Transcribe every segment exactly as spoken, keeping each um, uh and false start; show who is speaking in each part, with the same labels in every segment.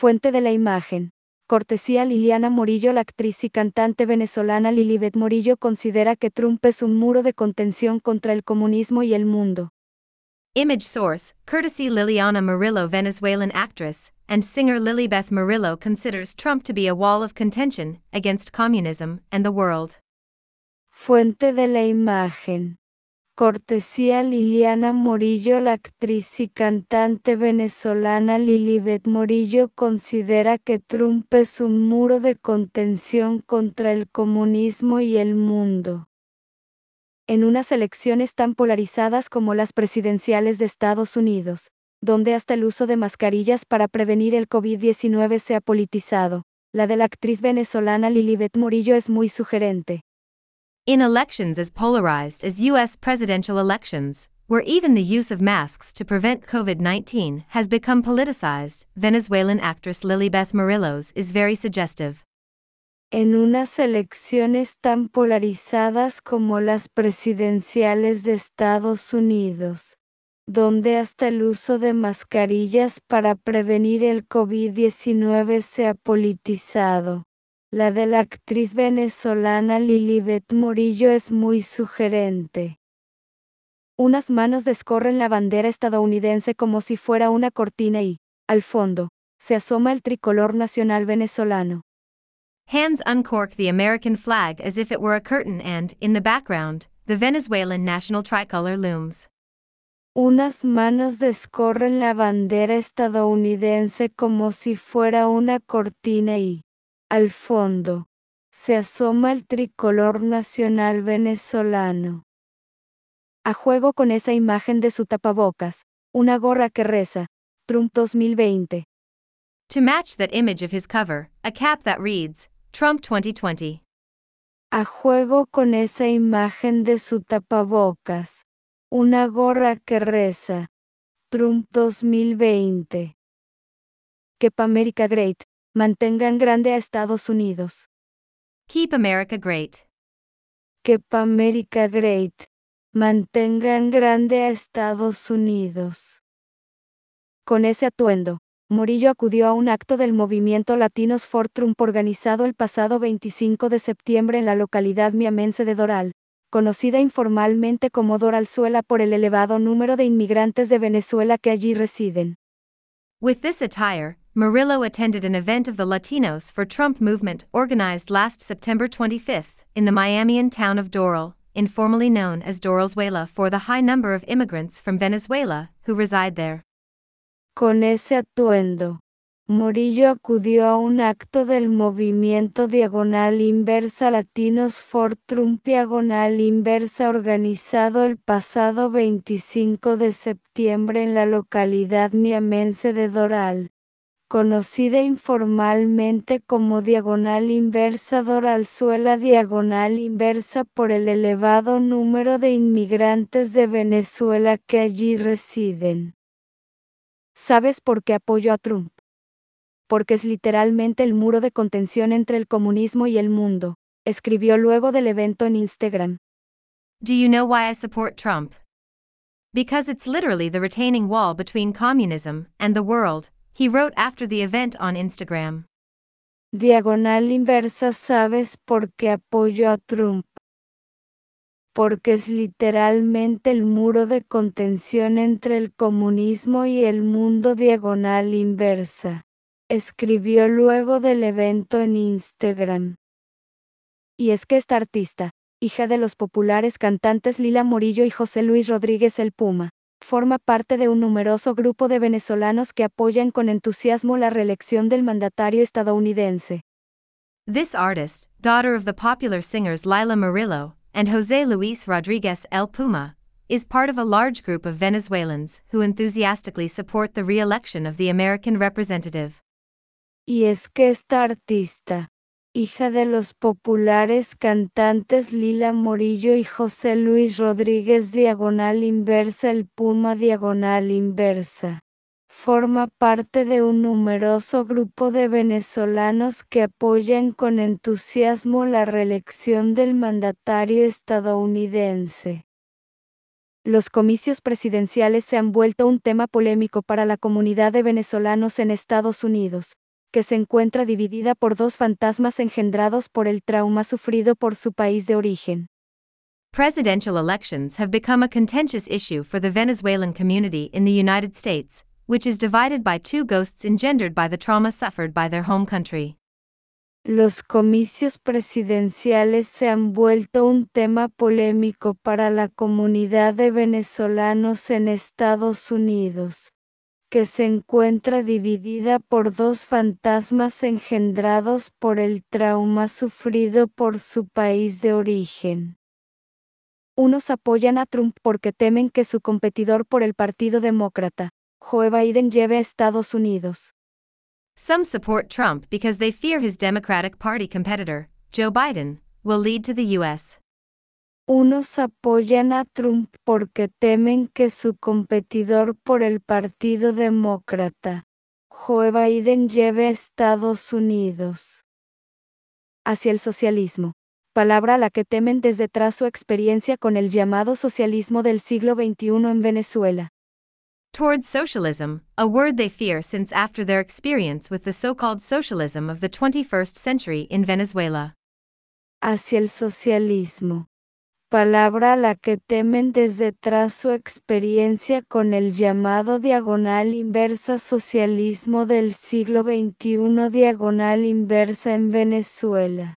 Speaker 1: Fuente de la imagen. Cortesía Liliana Morillo. La actriz y cantante venezolana Lilibet Morillo considera que Trump es un muro de contención contra el comunismo y el mundo.
Speaker 2: Image source, courtesy Liliana Morillo. Venezuelan actress and singer Lilibeth Morillo considers Trump to be a wall of contention against communism and the world.
Speaker 1: Fuente de la imagen. Cortesía Liliana Morillo. La actriz y cantante venezolana Lilibet Morillo considera que Trump es un muro de contención contra el comunismo y el mundo. En unas elecciones tan polarizadas como las presidenciales de Estados Unidos, donde hasta el uso de mascarillas para prevenir el COVID diecinueve se ha politizado, la de la actriz venezolana Lilibet Morillo es muy sugerente.
Speaker 2: In elections as polarized as U S presidential elections, where even the use of masks to prevent COVID nineteen has become politicized, Venezuelan actress Lilibeth Morillo's is very suggestive.
Speaker 1: En unas elecciones tan polarizadas como las presidenciales de Estados Unidos, donde hasta el uso de mascarillas para prevenir el COVID diecinueve se ha politizado, la de la actriz venezolana Lilibet Morillo es muy sugerente. Unas manos descorren la bandera estadounidense como si fuera una cortina y, al fondo, se asoma el tricolor nacional venezolano.
Speaker 2: Hands uncork the American flag as if it were a curtain and, in the background, the Venezuelan national tricolor looms.
Speaker 1: Unas manos descorren la bandera estadounidense como si fuera una cortina y, al fondo, se asoma el tricolor nacional venezolano. A juego con esa imagen de su tapabocas, una gorra que reza, Trump dos mil veinte.
Speaker 2: To match that image of his cover, a cap that reads, Trump twenty twenty.
Speaker 1: A juego con esa imagen de su tapabocas, una gorra que reza, Trump dos mil veinte. Keep America Great, mantengan grande a Estados Unidos.
Speaker 2: Keep America great.
Speaker 1: Keep America Great, mantengan grande a Estados Unidos. Con ese atuendo, Morillo acudió a un acto del movimiento Latinos for Trump organizado el pasado veinticinco de septiembre en la localidad miamense de Doral, conocida informalmente como Doralzuela por el elevado número de inmigrantes de Venezuela que allí residen.
Speaker 2: With this attire, Morillo attended an event of the Latinos for Trump movement organized last September twenty-fifth in the Miamian town of Doral, informally known as Doralzuela for the high number of immigrants from Venezuela who reside there.
Speaker 1: Con ese atuendo, Morillo acudió a un acto del movimiento Diagonal Inversa Latinos for Trump Diagonal Inversa organizado el pasado veinticinco de septiembre en la localidad miamense de Doral, conocida informalmente como Diagonal Inversa Doralzuela Diagonal Inversa por el elevado número de inmigrantes de Venezuela que allí residen. ¿Sabes por qué apoyo a Trump? Porque es literalmente el muro de contención entre el comunismo y el mundo, escribió luego del evento en Instagram.
Speaker 2: Do you know why I support Trump? Because it's literally the retaining wall between communism and the world, he wrote after the event on Instagram.
Speaker 1: Diagonal Inversa. ¿Sabes por qué apoyo a Trump? Porque es literalmente el muro de contención entre el comunismo y el mundo. Diagonal Inversa, escribió luego del evento en Instagram. Y es que esta artista, hija de los populares cantantes Lila Morillo y José Luis Rodríguez el Puma, forma parte de un numeroso grupo de venezolanos que apoyan con entusiasmo la reelección del mandatario estadounidense.
Speaker 2: This artist, daughter of the popular singers Lila Morillo and José Luis Rodríguez el Puma, is part of a large group of Venezuelans who enthusiastically support the re-election of the American representative.
Speaker 1: Y es que esta artista, hija de los populares cantantes Lila Morillo y José Luis Rodríguez Diagonal Inversa el Puma Diagonal Inversa, forma parte de un numeroso grupo de venezolanos que apoyan con entusiasmo la reelección del mandatario estadounidense. Los comicios presidenciales se han vuelto un tema polémico para la comunidad de venezolanos en Estados Unidos, que se encuentra dividida por dos fantasmas engendrados por el trauma sufrido por su país de origen.
Speaker 2: Presidential elections have become a contentious issue for the Venezuelan community in the United States, which is divided by two ghosts engendered by the trauma suffered by their home country.
Speaker 1: Los comicios presidenciales se han vuelto un tema polémico para la comunidad de venezolanos en Estados Unidos, que se encuentra dividida por dos fantasmas engendrados por el trauma sufrido por su país de origen. Unos apoyan a Trump porque temen que su competidor por el Partido Demócrata, Joe Biden, lleve a Estados Unidos.
Speaker 2: Some support Trump because they fear his Democratic Party competitor, Joe Biden, will lead to the U S.
Speaker 1: Unos apoyan a Trump porque temen que su competidor por el Partido Demócrata, Joe Biden, lleve a Estados Unidos. Hacia el socialismo, palabra a la que temen desde tras su experiencia con el llamado socialismo del siglo veintiuno en Venezuela.
Speaker 2: Towards socialism, a word they fear since after their experience with the so-called socialism of the twenty-first century in Venezuela.
Speaker 1: Hacia el socialismo, palabra a la que temen desde tras su experiencia con el llamado diagonal inversa socialismo del siglo veintiuno diagonal inversa en Venezuela.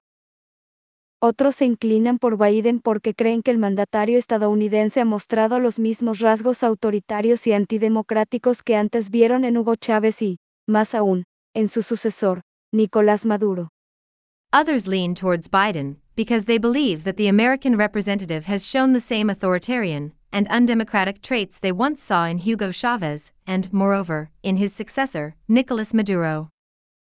Speaker 1: Otros se inclinan por Biden porque creen que el mandatario estadounidense ha mostrado los mismos rasgos autoritarios y antidemocráticos que antes vieron en Hugo Chávez y, más aún, en su sucesor, Nicolás Maduro.
Speaker 2: Others lean towards Biden because they believe that the American representative has shown the same authoritarian and undemocratic traits they once saw in Hugo Chavez and, moreover, in his successor, Nicolás Maduro.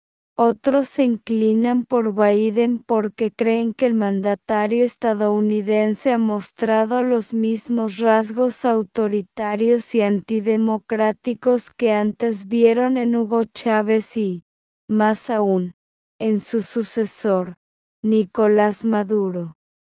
Speaker 1: Otros se inclinan por Biden porque creen que el mandatario estadounidense ha mostrado los mismos rasgos autoritarios y antidemocráticos que antes vieron en Hugo Chávez y, más aún, en su sucesor, Nicolás Maduro.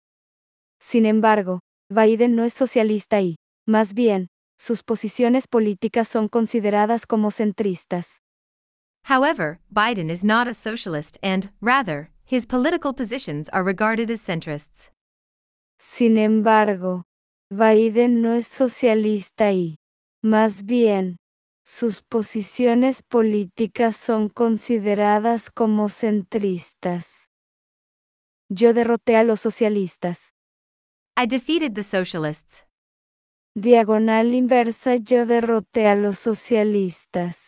Speaker 1: Sin embargo, Biden no es socialista y, más bien, sus posiciones políticas son consideradas como centristas.
Speaker 2: However, Biden is not a socialist and, rather, his political positions are regarded as centrists.
Speaker 1: Sin embargo, Biden no es socialista y, más bien, sus posiciones políticas son consideradas como centristas. Yo derroté a los socialistas.
Speaker 2: I defeated the socialists.
Speaker 1: Diagonal inversa, yo derroté a los socialistas.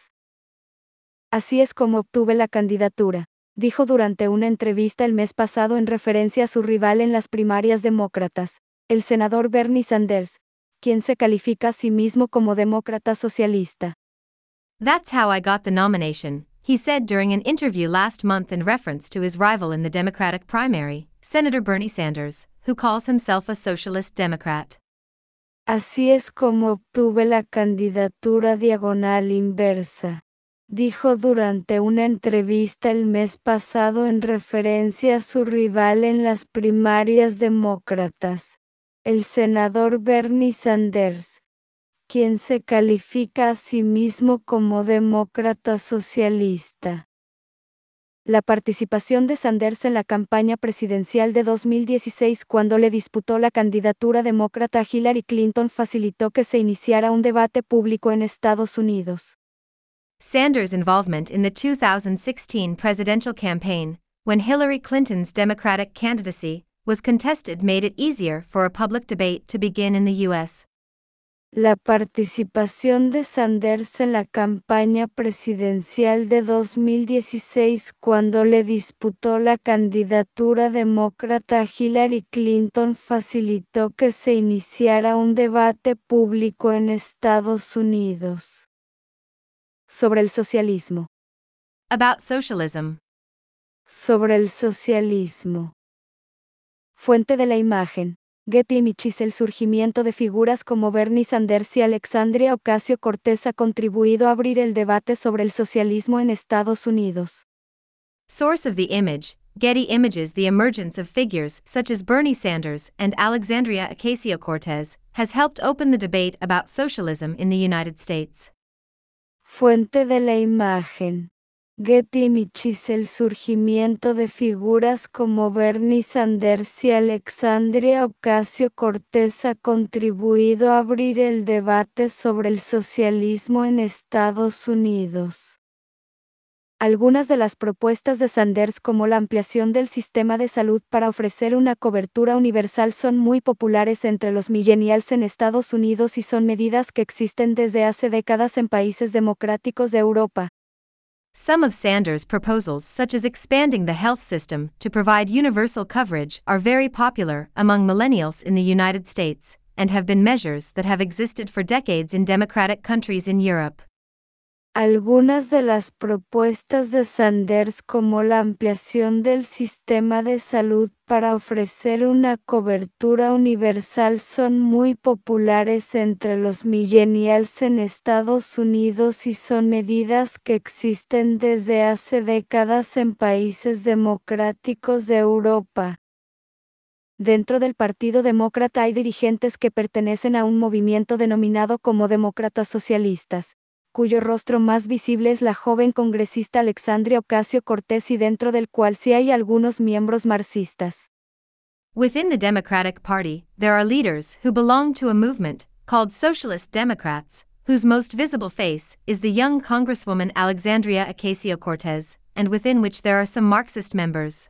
Speaker 1: Así es como obtuve la candidatura, dijo durante una entrevista el mes pasado en referencia a su rival en las primarias demócratas, el senador Bernie Sanders, quien se califica a sí mismo como demócrata socialista.
Speaker 2: That's how I got the nomination, he said during an interview last month in reference to his rival in the Democratic primary, Senator Bernie Sanders, who calls himself a socialist Democrat.
Speaker 1: Así es como obtuve la candidatura diagonal inversa, dijo durante una entrevista el mes pasado en referencia a su rival en las primarias demócratas, el senador Bernie Sanders, quien se califica a sí mismo como demócrata socialista. La participación de Sanders en la campaña presidencial de dos mil dieciséis, cuando le disputó la candidatura demócrata a Hillary Clinton, facilitó que se iniciara un debate público en Estados Unidos.
Speaker 2: Sanders' involvement in the two thousand sixteen presidential campaign, when Hillary Clinton's Democratic candidacy was contested, made it easier for a public debate to begin in the U S.
Speaker 1: La participación de Sanders en la campaña presidencial de dos mil dieciséis, cuando le disputó la candidatura demócrata a Hillary Clinton, facilitó que se iniciara un debate público en Estados Unidos. Sobre el socialismo.
Speaker 2: About socialism.
Speaker 1: Sobre el socialismo. Fuente de la imagen. Getty Images. El surgimiento de figuras como Bernie Sanders y Alexandria Ocasio-Cortez ha contribuido a abrir el debate sobre el socialismo en Estados Unidos.
Speaker 2: Source of the image, Getty Images. The emergence of figures such as Bernie Sanders and Alexandria Ocasio-Cortez has helped open the debate about socialism in the United States.
Speaker 1: Fuente de la imagen. Getty Images. El surgimiento de figuras como Bernie Sanders y Alexandria Ocasio-Cortez ha contribuido a abrir el debate sobre el socialismo en Estados Unidos. Algunas de las propuestas de Sanders, como la ampliación del sistema de salud para ofrecer una cobertura universal, son muy populares entre los millennials en Estados Unidos y son medidas que existen desde hace décadas en países democráticos de Europa.
Speaker 2: Some of Sanders' proposals, such as expanding the health system to provide universal coverage, are very popular among millennials in the United States, and have been measures that have existed for decades in democratic countries in Europe.
Speaker 1: Algunas de las propuestas de Sanders, como la ampliación del sistema de salud para ofrecer una cobertura universal, son muy populares entre los millennials en Estados Unidos y son medidas que existen desde hace décadas en países democráticos de Europa. Dentro del Partido Demócrata hay dirigentes que pertenecen a un movimiento denominado como Demócratas Socialistas, cuyo rostro más visible es la joven congresista Alexandria Ocasio-Cortez y dentro del cual sí hay algunos miembros marxistas.
Speaker 2: Within the Democratic Party, there are leaders who belong to a movement called Socialist Democrats, whose most visible face is the young Congresswoman Alexandria Ocasio-Cortez, and within which there are some Marxist members.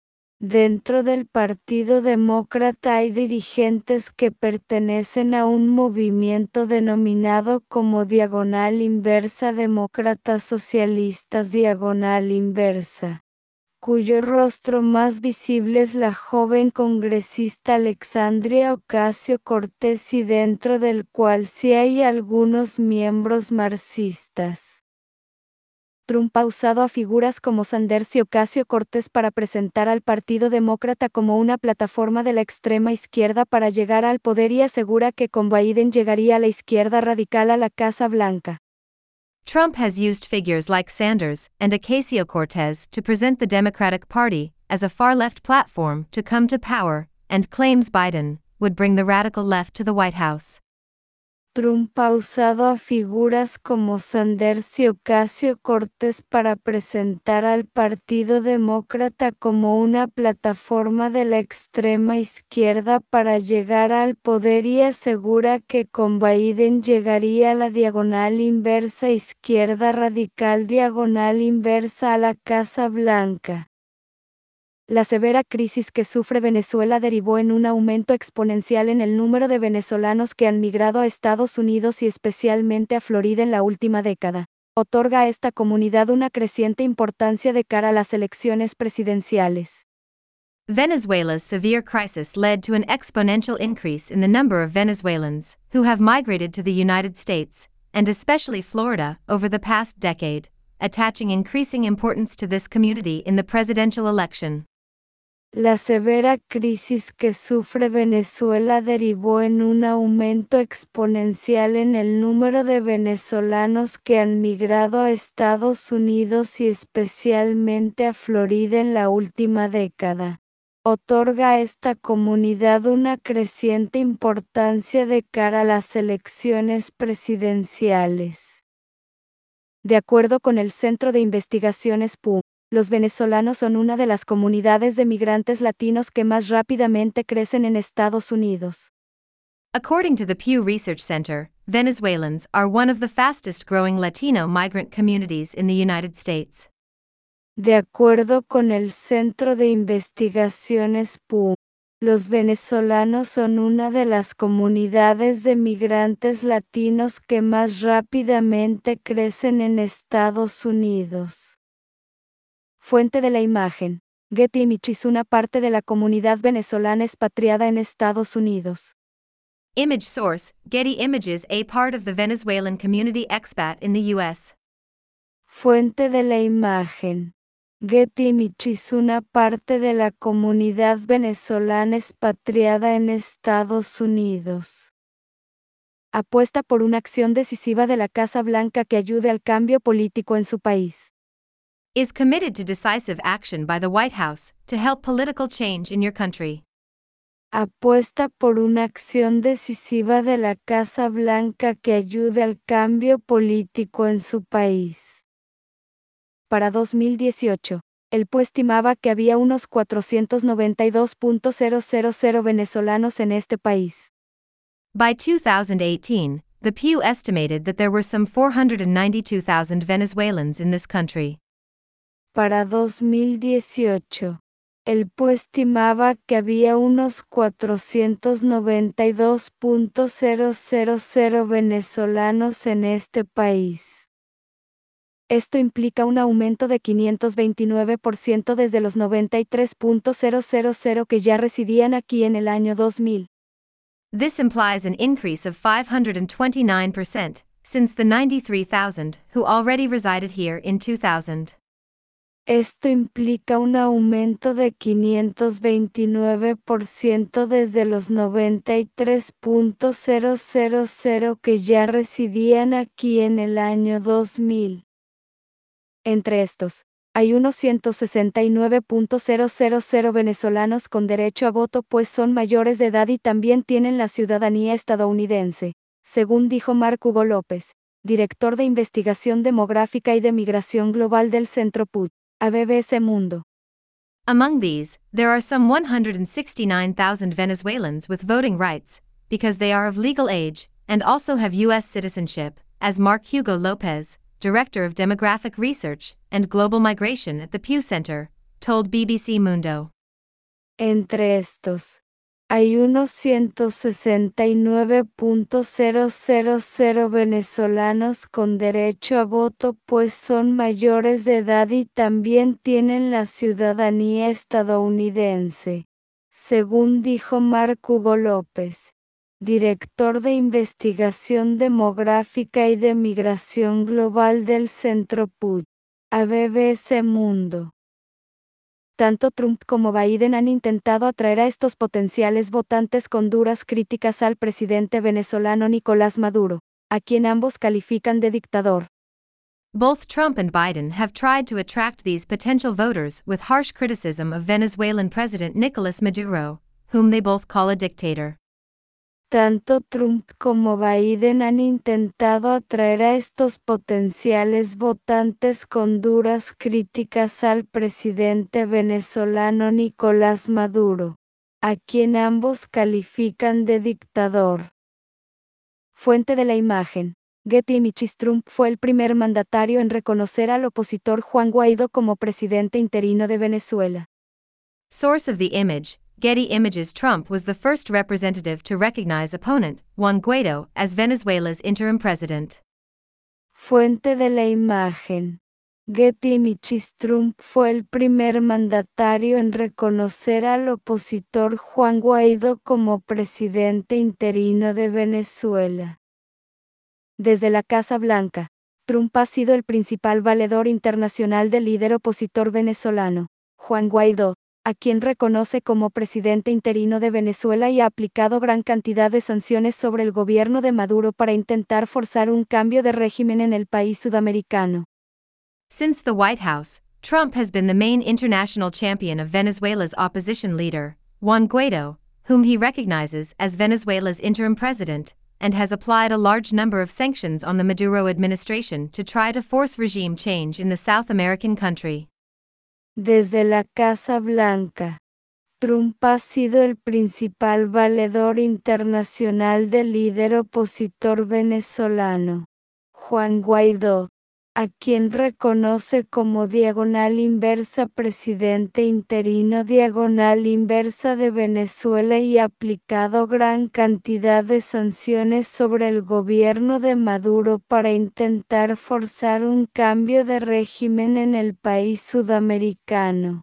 Speaker 1: Dentro del Partido Demócrata hay dirigentes que pertenecen a un movimiento denominado como Diagonal Inversa Demócratas Socialistas Diagonal Inversa, cuyo rostro más visible es la joven congresista Alexandria Ocasio-Cortez y dentro del cual sí hay algunos miembros marxistas. Trump ha usado a figuras como Sanders y Ocasio-Cortez para presentar al Partido Demócrata como una plataforma de la extrema izquierda para llegar al poder y asegura que con Biden llegaría la izquierda radical a la Casa Blanca.
Speaker 2: Trump has used figures like Sanders and Ocasio-Cortez to present the Democratic Party as a far-left platform to come to power, and claims Biden would bring the radical left to the White House.
Speaker 1: Trump ha usado a figuras como Sanders y Ocasio-Cortez para presentar al Partido Demócrata como una plataforma de la extrema izquierda para llegar al poder y asegura que con Biden llegaría la diagonal inversa izquierda radical diagonal inversa a la Casa Blanca. La severa crisis que sufre Venezuela derivó en un aumento exponencial en el número de venezolanos que han migrado a Estados Unidos y especialmente a Florida en la última década. Otorga a esta comunidad una creciente importancia de cara a las elecciones presidenciales.
Speaker 2: Venezuela's severe crisis led to an exponential increase in the number of Venezuelans who have migrated to the United States, and especially Florida, over the past decade, attaching increasing importance to this community in the presidential election.
Speaker 1: La severa crisis que sufre Venezuela derivó en un aumento exponencial en el número de venezolanos que han migrado a Estados Unidos y especialmente a Florida en la última década. Otorga a esta comunidad una creciente importancia de cara a las elecciones presidenciales. De acuerdo con el Centro de Investigaciones P U, los venezolanos son una de las comunidades de migrantes latinos que más rápidamente crecen en Estados Unidos.
Speaker 2: According to the Pew Research Center, Venezuelans are one of the fastest growing Latino migrant communities in the United States.
Speaker 1: De acuerdo con el Centro de Investigaciones P U, los venezolanos son una de las comunidades de migrantes latinos que más rápidamente crecen en Estados Unidos. Fuente de la imagen. Getty Images. Una parte de la comunidad venezolana expatriada en Estados Unidos.
Speaker 2: Image source, Getty Images. A part of the Venezuelan community expat in the U S.
Speaker 1: Fuente de la imagen. Getty Images. Una parte de la comunidad venezolana expatriada en Estados Unidos. Apuesta por una acción decisiva de la Casa Blanca que ayude al cambio político en su país.
Speaker 2: Is committed to decisive action by the White House to help political change in your country.
Speaker 1: Apuesta por una acción decisiva de la Casa Blanca que ayude al cambio político en su país. Para dos mil dieciocho, el P U estimaba que había unos cuatrocientos noventa y dos mil venezolanos en este país.
Speaker 2: By two thousand eighteen, the Pew estimated that there were some four hundred ninety-two thousand Venezuelans in this country.
Speaker 1: Para dos mil dieciocho, el P U estimaba que había unos cuatrocientos noventa y dos mil venezolanos en este país. Esto implica un aumento de quinientos veintinueve por ciento desde los noventa y tres mil que ya residían aquí en el año dos mil.
Speaker 2: This implies an increase of five hundred twenty-nine percent since the ninety-three thousand who already resided here in two thousand.
Speaker 1: Esto implica un aumento de quinientos veintinueve por ciento desde los noventa y tres mil que ya residían aquí en el año dos mil. Entre estos, hay unos ciento sesenta y nueve mil venezolanos con derecho a voto pues son mayores de edad y también tienen la ciudadanía estadounidense, según dijo Mark Hugo López, director de investigación demográfica y de migración global del Centro P U, a B B C Mundo.
Speaker 2: Among these, there are some one hundred sixty-nine thousand Venezuelans with voting rights, because they are of legal age, and also have U S citizenship, as Mark Hugo Lopez, Director of Demographic Research and Global Migration at the Pew Center, told B B C Mundo.
Speaker 1: Entre estos, hay unos ciento sesenta y nueve mil venezolanos con derecho a voto pues son mayores de edad y también tienen la ciudadanía estadounidense, según dijo Mark Hugo López, director de investigación demográfica y de migración global del Centro P U, a B B C Mundo. Tanto Trump como Biden han intentado atraer a estos potenciales votantes con duras críticas al presidente venezolano Nicolás Maduro, a quien ambos califican de dictador.
Speaker 2: Both Trump and Biden have tried to attract these potential voters with harsh criticism of Venezuelan President Nicolás Maduro, whom they both call a dictator.
Speaker 1: Tanto Trump como Biden han intentado atraer a estos potenciales votantes con duras críticas al presidente venezolano Nicolás Maduro, a quien ambos califican de dictador. Fuente de la imagen. Getty Images. Trump fue el primer mandatario en reconocer al opositor Juan Guaidó como presidente interino de Venezuela.
Speaker 2: Source of the image, Getty Images. Trump was the first representative to recognize opponent, Juan Guaidó, as Venezuela's interim president.
Speaker 1: Fuente de la imagen. Getty Images. Trump fue el primer mandatario en reconocer al opositor Juan Guaidó como presidente interino de Venezuela. Desde la Casa Blanca, Trump ha sido el principal valedor internacional del líder opositor venezolano, Juan Guaidó, a quien reconoce como presidente interino de Venezuela y ha aplicado gran cantidad de sanciones sobre el gobierno de Maduro para intentar forzar un cambio de régimen en el país sudamericano.
Speaker 2: Since the White House, Trump has been the main international champion of Venezuela's opposition leader, Juan Guaidó, whom he recognizes as Venezuela's interim president, and has applied a large number of sanctions on the Maduro administration to try to force regime change in the South American country.
Speaker 1: Desde la Casa Blanca, Trump ha sido el principal valedor internacional del líder opositor venezolano, Juan Guaidó, a quien reconoce como diagonal inversa presidente interino diagonal inversa de Venezuela y ha aplicado gran cantidad de sanciones sobre el gobierno de Maduro para intentar forzar un cambio de régimen en el país sudamericano.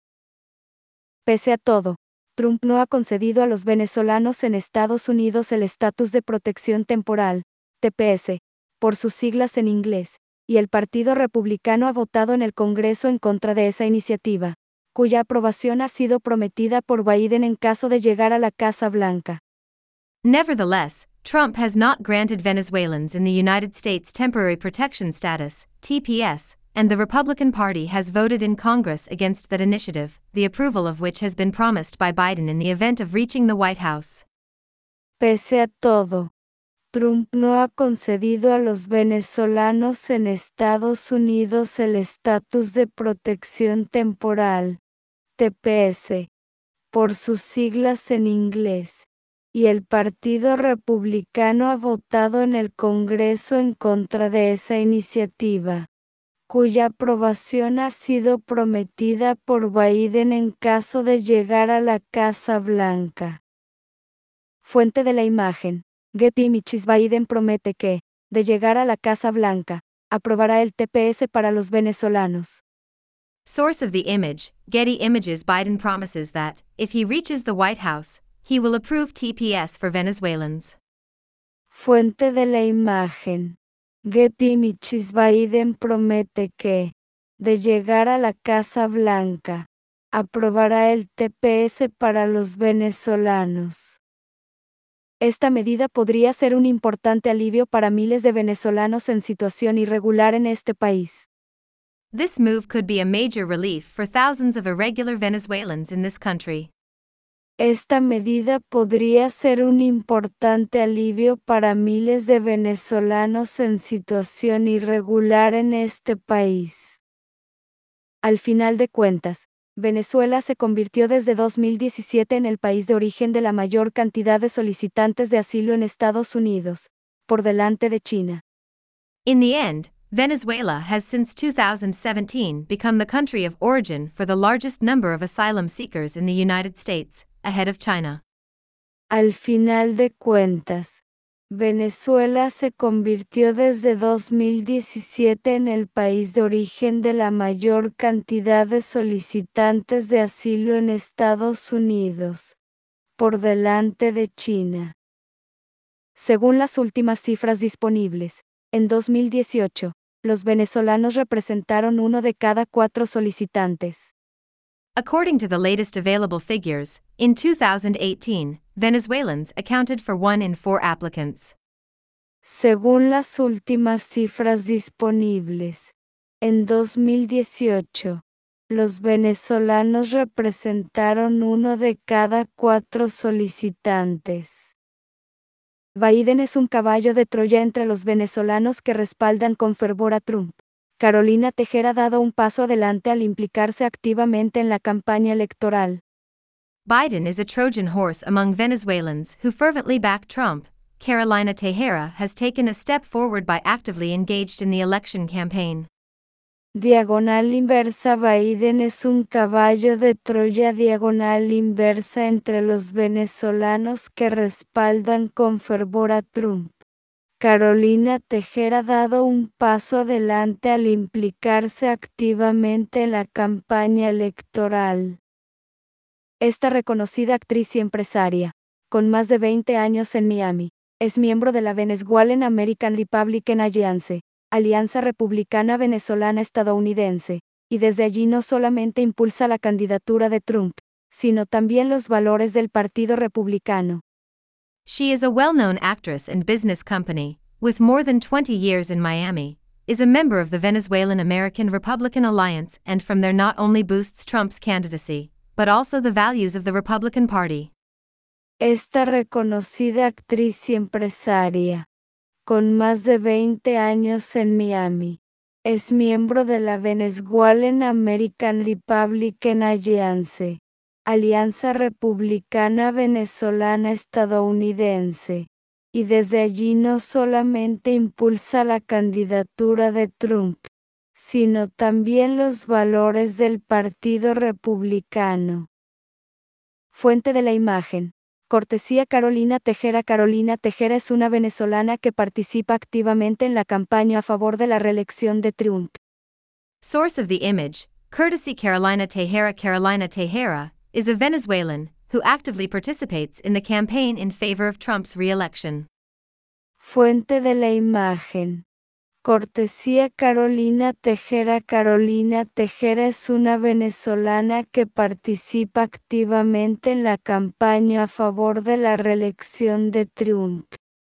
Speaker 1: Pese a todo, Trump no ha concedido a los venezolanos en Estados Unidos el estatus de protección temporal, T P S, por sus siglas en inglés, y el Partido Republicano ha votado en el Congreso en contra de esa iniciativa, cuya aprobación ha sido prometida por Biden en caso de llegar a la Casa Blanca.
Speaker 2: Nevertheless, Trump has not granted Venezuelans in the United States temporary protection status, T P S, and the Republican Party has voted in Congress against that initiative, the approval of which has been promised by Biden in the event of reaching the White House.
Speaker 1: Pese a todo, Trump no ha concedido a los venezolanos en Estados Unidos el estatus de protección temporal, T P S, por sus siglas en inglés, y el Partido Republicano ha votado en el Congreso en contra de esa iniciativa, cuya aprobación ha sido prometida por Biden en caso de llegar a la Casa Blanca. Fuente de la imagen. Getty Images. Biden promete que, de llegar a la Casa Blanca, aprobará el T P S para los venezolanos.
Speaker 2: Source of the image, Getty Images. Biden promises that, if he reaches the White House, he will approve T P S for Venezuelans.
Speaker 1: Fuente de la imagen. Getty Images. Biden promete que, de llegar a la Casa Blanca, aprobará el T P S para los venezolanos. Esta medida podría ser un importante alivio para miles de venezolanos en situación irregular en este país.
Speaker 2: This move could be a major relief for thousands of irregular Venezuelans in this country.
Speaker 1: Esta medida podría ser un importante alivio para miles de venezolanos en situación irregular en este país. Al final de cuentas, Venezuela se convirtió desde dos mil diecisiete en el país de origen de la mayor cantidad de solicitantes de asilo en Estados Unidos, por delante de China.
Speaker 2: In the end, Venezuela has since two thousand seventeen become the country of origin for the largest number of asylum seekers in the United States, ahead of China.
Speaker 1: Al final de cuentas, Venezuela se convirtió desde dos mil diecisiete en el país de origen de la mayor cantidad de solicitantes de asilo en Estados Unidos, por delante de China. Según las últimas cifras disponibles, en dos mil dieciocho, los venezolanos representaron uno de cada cuatro solicitantes.
Speaker 2: According to the latest available figures, in two thousand eighteen, Venezuelans accounted for one in four applicants.
Speaker 1: Según las últimas cifras disponibles, en dos mil dieciocho, los venezolanos representaron uno de cada cuatro solicitantes. Biden es un caballo de Troya entre los venezolanos que respaldan con fervor a Trump. Carolina Tejera ha dado un paso adelante al implicarse activamente en la campaña electoral.
Speaker 2: Biden is a Trojan horse among Venezuelans who fervently back Trump. Carolina Tejera has taken a step forward by actively engaged in the election campaign.
Speaker 1: Diagonal inversa. Biden es un caballo de Troya. Diagonal inversa entre los venezolanos que respaldan con fervor a Trump. Carolina Tejera ha dado un paso adelante al implicarse activamente en la campaña electoral. Esta reconocida actriz y empresaria, con más de veinte años en Miami, es miembro de la Venezuelan American Republican Alliance, Alianza Republicana Venezolana Estadounidense, y desde allí no solamente impulsa la candidatura de Trump, sino también los valores del Partido Republicano.
Speaker 2: She is a well-known actress and business company, with more than twenty years in Miami, is a member of the Venezuelan American Republican Alliance and from there not only boosts Trump's candidacy, but also the values of the Republican Party.
Speaker 1: Esta reconocida actriz y empresaria, con más de veinte años en Miami, es miembro de la Venezuelan American Republican Alliance, Alianza Republicana Venezolana Estadounidense, y desde allí no solamente impulsa la candidatura de Trump, sino también los valores del Partido Republicano. Fuente de la imagen. Cortesía Carolina Tejera. Carolina Tejera es una venezolana que participa activamente en la campaña a favor de la reelección de Trump.
Speaker 2: Source of the image, courtesy Carolina Tejera. Carolina Tejera is a Venezuelan who actively participates in the campaign in favor of Trump's re-election.
Speaker 1: Fuente de la imagen. Cortesía Carolina Tejera. Carolina Tejera es una venezolana que participa activamente en la campaña a favor de la reelección de Trump.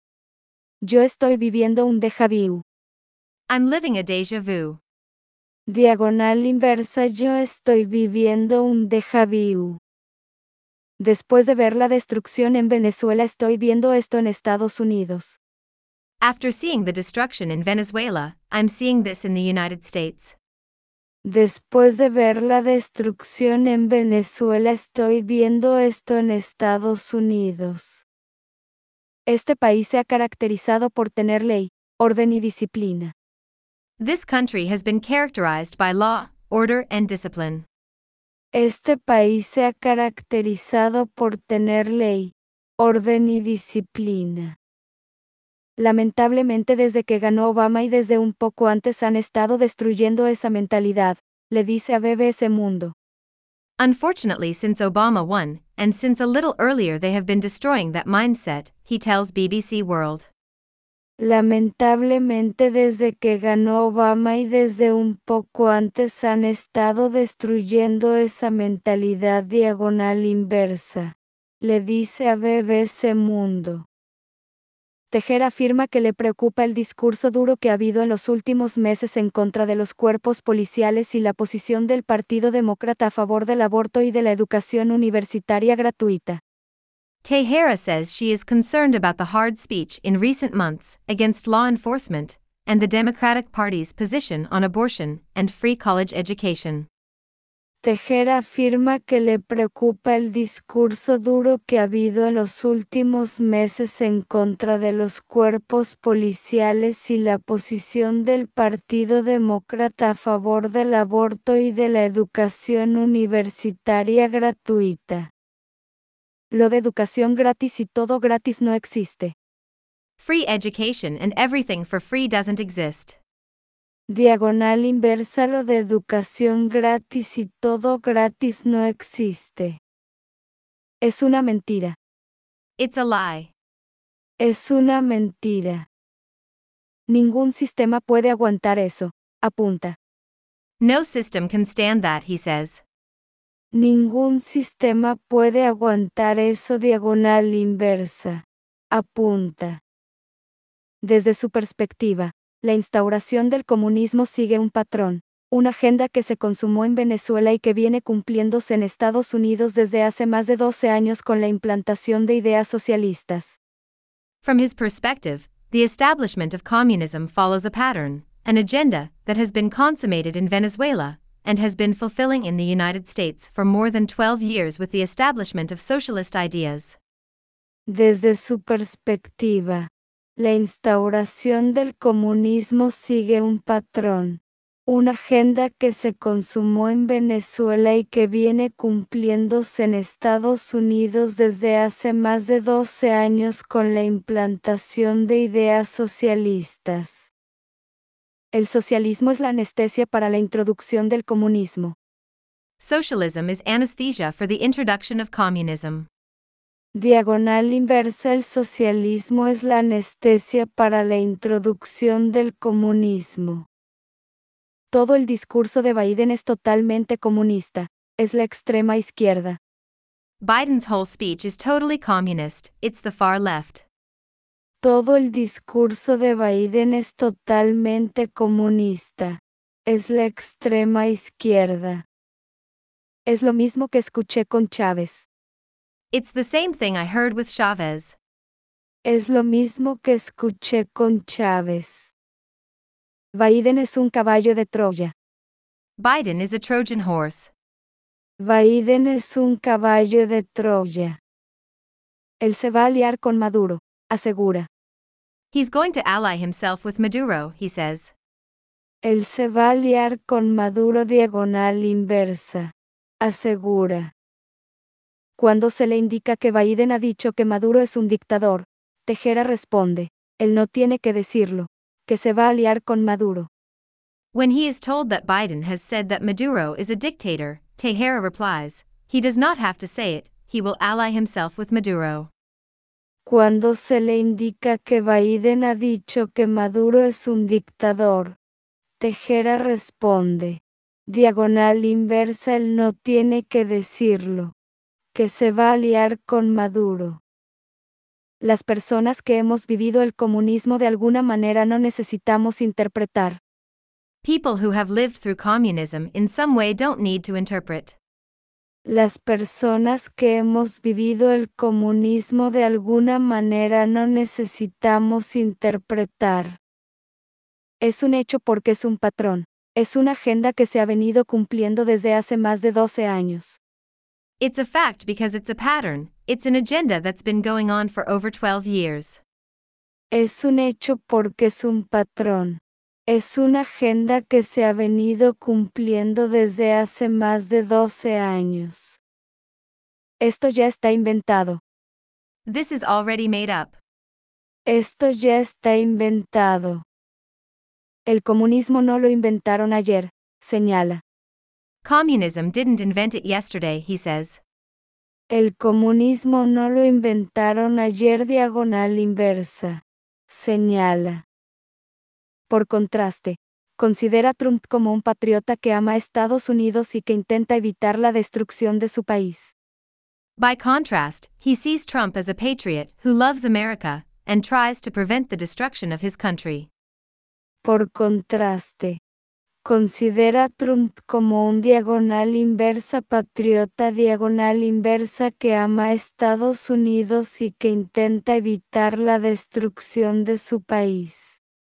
Speaker 1: Yo estoy viviendo un déjà vu.
Speaker 2: I'm living a déjà vu.
Speaker 1: Diagonal inversa. Yo estoy viviendo un déjà vu. Después de ver la destrucción en Venezuela, estoy viendo esto en Estados Unidos.
Speaker 2: After seeing the destruction in Venezuela, I'm seeing this in the United States.
Speaker 1: Después de ver la destrucción en Venezuela, estoy viendo esto en Estados Unidos. Este país se ha caracterizado por tener ley, orden y disciplina.
Speaker 2: This country has been characterized by law, order and discipline.
Speaker 1: Este país se ha caracterizado por tener ley, orden y disciplina. Lamentablemente desde que ganó Obama y desde un poco antes han estado destruyendo esa mentalidad, le dice a B B C Mundo.
Speaker 2: Unfortunately, since Obama won, and since a little earlier they have been destroying that mindset, he tells B B C World.
Speaker 1: Lamentablemente desde que ganó Obama y desde un poco antes han estado destruyendo esa mentalidad diagonal inversa, le dice a B B C Mundo. Tejer afirma que le preocupa el discurso duro que ha habido en los últimos meses en contra de los cuerpos policiales y la posición del Partido Demócrata a favor del aborto y de la educación universitaria gratuita.
Speaker 2: Tejera says she is concerned about the hard speech in recent months against law enforcement and the Democratic Party's position on abortion and free college education.
Speaker 1: Tejera afirma que le preocupa el discurso duro que ha habido en los últimos meses en contra de los cuerpos policiales y la posición del Partido Demócrata a favor del aborto y de la educación universitaria gratuita. Lo de educación gratis y todo gratis no existe.
Speaker 2: Free education and everything for free doesn't exist.
Speaker 1: Diagonal inversa, lo de educación gratis y todo gratis no existe. Es una mentira.
Speaker 2: It's a lie.
Speaker 1: Es una mentira. Ningún sistema puede aguantar eso, apunta.
Speaker 2: No system can stand that, he says.
Speaker 1: Ningún sistema puede aguantar eso, diagonal inversa, apunta. Desde su perspectiva, la instauración del comunismo sigue un patrón, una agenda que se consumó en Venezuela y que viene cumpliéndose en Estados Unidos desde hace más de doce años con la implantación de ideas socialistas.
Speaker 2: From his perspective, the establishment of communism follows a pattern, an agenda that has been consummated in Venezuela and has been fulfilling in the United States for more than twelve years with the establishment of socialist ideas.
Speaker 1: Desde su perspectiva, la instauración del comunismo sigue un patrón, una agenda que se consumó en Venezuela y que viene cumpliéndose en Estados Unidos desde hace más de doce años con la implantación de ideas socialistas. El socialismo es la anestesia para la introducción del comunismo.
Speaker 2: Socialism is anesthesia for the introduction of communism.
Speaker 1: Diagonal inversa, el socialismo es la anestesia para la introducción del comunismo. Todo el discurso de Biden es totalmente comunista, es la extrema izquierda.
Speaker 2: Biden's whole speech is totally communist, it's the far left.
Speaker 1: Todo el discurso de Biden es totalmente comunista, es la extrema izquierda. Es lo mismo que escuché con Chávez.
Speaker 2: It's the same thing I heard with Chavez.
Speaker 1: Es lo mismo que escuché con Chávez. Biden es un caballo de Troya.
Speaker 2: Biden is a Trojan horse.
Speaker 1: Biden es un caballo de Troya. Él se va a aliar con Maduro, asegura.
Speaker 2: He's going to ally himself with Maduro, he says.
Speaker 1: Él se va a aliar con Maduro, diagonal inversa, asegura. Cuando se le indica que Biden ha dicho que Maduro es un dictador, Tejera responde, él no tiene que decirlo, que se va a aliar con Maduro.
Speaker 2: When he is told that Biden has said that Maduro is a dictator, Tejera replies, he does not have to say it, he will ally himself with Maduro.
Speaker 1: Cuando se le indica que Biden ha dicho que Maduro es un dictador, Tejera responde, diagonal inversa, él no tiene que decirlo, que se va a aliar con Maduro. Las personas que hemos vivido el comunismo de alguna manera no necesitamos interpretar.
Speaker 2: People who have lived through communism in some way don't need to interpret.
Speaker 1: Las personas que hemos vivido el comunismo de alguna manera no necesitamos interpretar. Es un hecho porque es un patrón. Es una agenda que se ha venido cumpliendo desde hace más de doce años.
Speaker 2: It's a fact because it's a pattern, it's an agenda that's been going on for over twelve years.
Speaker 1: Es un hecho porque es un patrón. Es una agenda que se ha venido cumpliendo desde hace más de doce años. Esto ya está inventado.
Speaker 2: This is already made up.
Speaker 1: Esto ya está inventado. El comunismo no lo inventaron ayer, señala.
Speaker 2: Communism didn't invent it yesterday, he says.
Speaker 1: El comunismo no lo inventaron ayer diagonal inversa, señala. Por contraste, considera a Trump como un patriota que ama a Estados Unidos y que intenta evitar la destrucción de su país.
Speaker 2: By contrast, he sees Trump as a patriot who loves America and tries to prevent the destruction of his country.
Speaker 1: Por contraste, considera a Trump como un diagonal inversa patriota diagonal inversa que ama a Estados Unidos y que intenta evitar la destrucción de su país.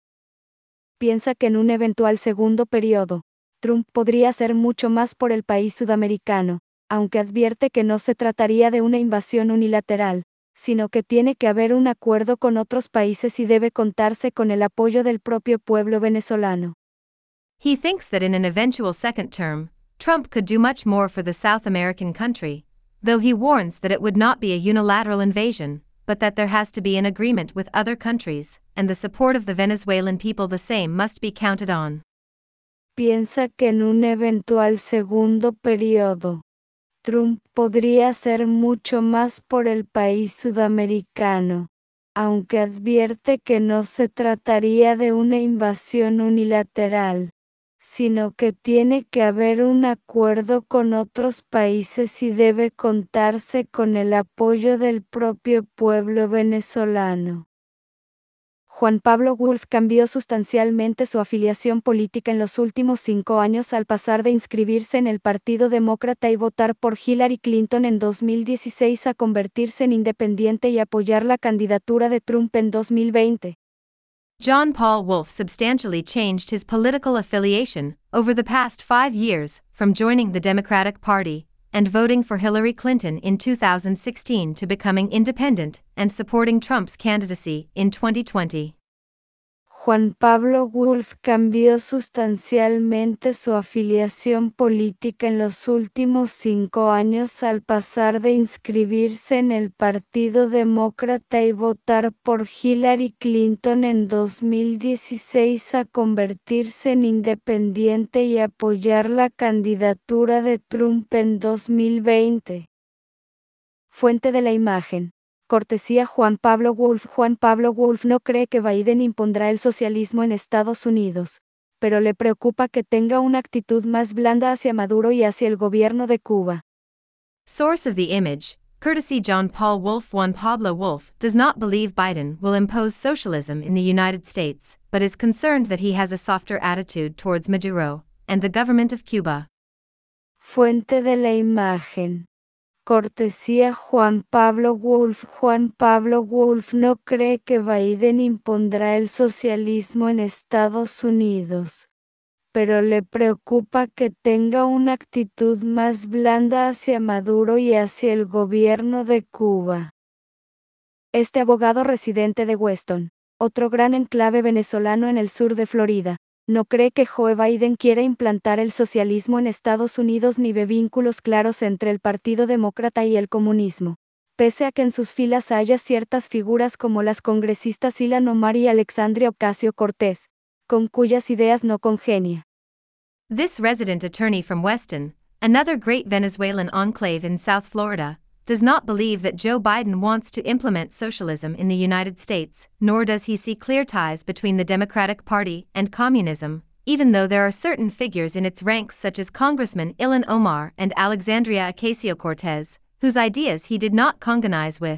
Speaker 1: Piensa que en un eventual segundo periodo, Trump podría hacer mucho más por el país sudamericano, aunque advierte que no se trataría de una invasión unilateral, sino que tiene que haber un acuerdo con otros países y debe contarse con el apoyo del propio pueblo venezolano.
Speaker 2: He thinks that in an eventual second term, Trump could do much more for the South American country, though he warns that it would not be a unilateral invasion, but that there has to be an agreement with other countries, and the support of the Venezuelan people the same must be counted on.
Speaker 1: Piensa que en un eventual segundo periodo, Trump podría hacer mucho más por el país sudamericano, aunque advierte que no se trataría de una invasión unilateral, sino que tiene que haber un acuerdo con otros países y debe contarse con el apoyo del propio pueblo venezolano. Juan Pablo Wolf cambió sustancialmente su afiliación política en los últimos cinco años al pasar de inscribirse en el Partido Demócrata y votar por Hillary Clinton en dos mil dieciséis a convertirse en independiente y apoyar la candidatura de Trump en dos mil veinte.
Speaker 2: John Paul Wolfe substantially changed his political affiliation over the past five years, from joining the Democratic Party and voting for Hillary Clinton in two thousand sixteen to becoming independent and supporting Trump's candidacy in twenty twenty.
Speaker 1: Juan Pablo Wolf cambió sustancialmente su afiliación política en los últimos cinco años al pasar de inscribirse en el Partido Demócrata y votar por Hillary Clinton en dos mil dieciséis a convertirse en independiente y apoyar la candidatura de Trump en dos mil veinte. Fuente de la imagen. Cortesía Juan Pablo Wolf. Juan Pablo Wolf no cree que Biden impondrá el socialismo en Estados Unidos, pero le preocupa que tenga una actitud más blanda hacia Maduro y hacia el gobierno de Cuba.
Speaker 2: Source of the image, courtesy John Paul Wolfe. Juan Pablo Wolfe does not believe Biden will impose socialism in the United States, but is concerned that he has a softer attitude towards Maduro and the government of Cuba.
Speaker 1: Fuente de la imagen. Cortesía Juan Pablo Wolf. Juan Pablo Wolf no cree que Biden impondrá el socialismo en Estados Unidos, pero le preocupa que tenga una actitud más blanda hacia Maduro y hacia el gobierno de Cuba. Este abogado residente de Weston, otro gran enclave venezolano en el sur de Florida, no cree que Joe Biden quiera implantar el socialismo en Estados Unidos ni ve vínculos claros entre el Partido Demócrata y el comunismo, pese a que en sus filas haya ciertas figuras como las congresistas Ilhan Omar y Alexandria Ocasio-Cortez, con cuyas ideas no congenia.
Speaker 2: This resident attorney from Weston, another great Venezuelan enclave in South Florida, does not believe that Joe Biden wants to implement socialism in the United States, nor does he see clear ties between the Democratic Party and communism, even though there are certain figures in its ranks such as Congressman Ilhan Omar and Alexandria Ocasio-Cortez, whose ideas he did not congenize with.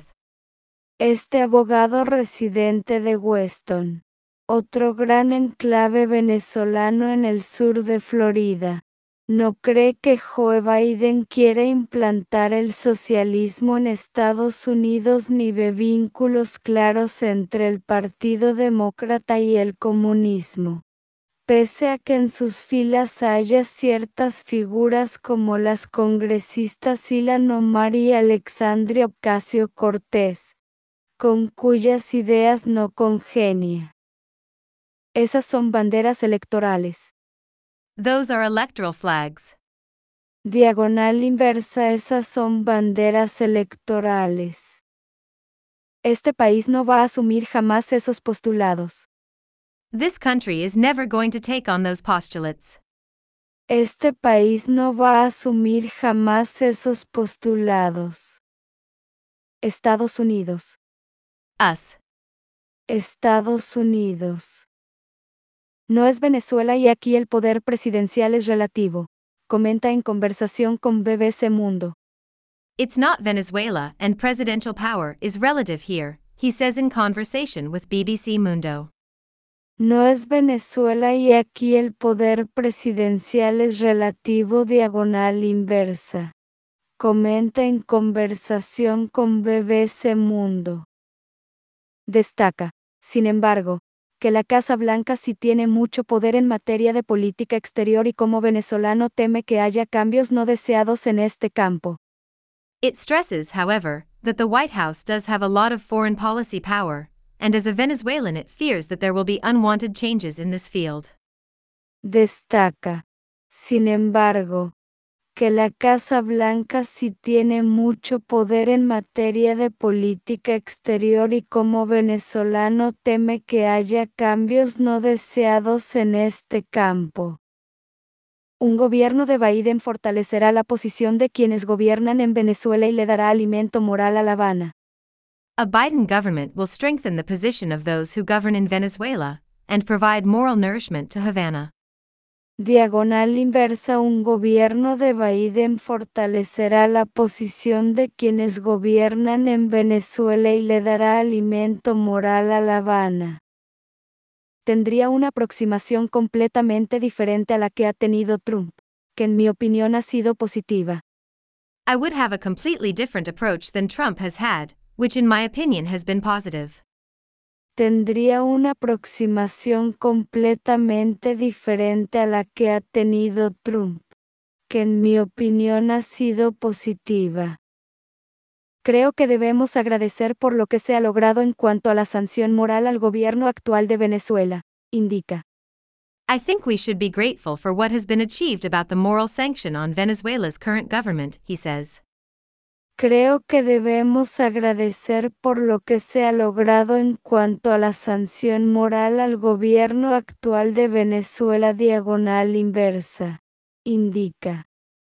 Speaker 1: Este abogado residente de Weston, otro gran enclave venezolano en el sur de Florida, no cree que Joe Biden quiere implantar el socialismo en Estados Unidos ni ve vínculos claros entre el Partido Demócrata y el comunismo. Pese a que en sus filas haya ciertas figuras como las congresistas Ilhan Omar y Alexandria Ocasio-Cortez, con cuyas ideas no congenia. Esas son banderas electorales.
Speaker 2: Those are electoral flags.
Speaker 1: Diagonal inversa, esas son banderas electorales. Este país no va a asumir jamás esos postulados.
Speaker 2: This country is never going to take on those postulates.
Speaker 1: Este país no va a asumir jamás esos postulados. Estados Unidos.
Speaker 2: Us.
Speaker 1: Estados Unidos. No es Venezuela y aquí el poder presidencial es relativo, comenta en conversación con B B C Mundo.
Speaker 2: It's not Venezuela and presidential power is relative here, he says in conversation with B B C Mundo.
Speaker 1: No es Venezuela y aquí el poder presidencial es relativo diagonal inversa. Comenta en conversación con B B C Mundo. Destaca, sin embargo, que la Casa Blanca sí tiene mucho poder en materia de política exterior y como venezolano teme que haya cambios no deseados en este campo.
Speaker 2: It stresses, however, that the White House does have a lot of foreign policy power, and as a Venezuelan it fears that there will be unwanted changes in this field.
Speaker 1: Destaca, sin embargo, que la Casa Blanca sí tiene mucho poder en materia de política exterior y como venezolano teme que haya cambios no deseados en este campo. Un gobierno de Biden fortalecerá la posición de quienes gobiernan en Venezuela y le dará alimento moral a La Habana.
Speaker 2: A Biden government will strengthen the position of those who govern in Venezuela, and provide moral nourishment to Havana.
Speaker 1: Diagonal inversa, un gobierno de Biden fortalecerá la posición de quienes gobiernan en Venezuela y le dará alimento moral a La Habana. Tendría una aproximación completamente diferente a la que ha tenido Trump, que en mi opinión ha sido positiva.
Speaker 2: I would have a completely different approach than Trump has had, which in my opinion has been positive.
Speaker 1: Tendría una aproximación completamente diferente a la que ha tenido Trump, que en mi opinión ha sido positiva. Creo que debemos agradecer por lo que se ha logrado en cuanto a la sanción moral al gobierno actual de Venezuela, indica.
Speaker 2: I think we should be grateful for what has been achieved about the moral sanction on Venezuela's current government, he says.
Speaker 1: Creo que debemos agradecer por lo que se ha logrado en cuanto a la sanción moral al gobierno actual de Venezuela diagonal inversa, indica.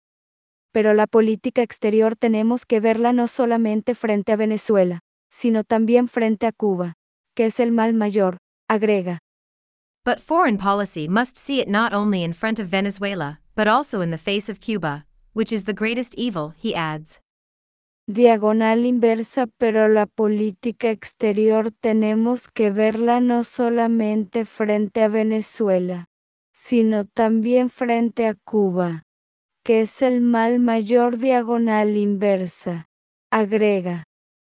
Speaker 1: Pero la política exterior tenemos que verla no solamente frente a Venezuela, sino también frente a Cuba, que es el mal mayor, agrega.
Speaker 2: But foreign policy must see it not only in front of Venezuela, but also in the face of Cuba, which is the greatest evil, he adds.
Speaker 1: Diagonal inversa, pero la política exterior tenemos que verla no solamente frente a Venezuela, sino también frente a Cuba, que es el mal mayor diagonal inversa, agrega.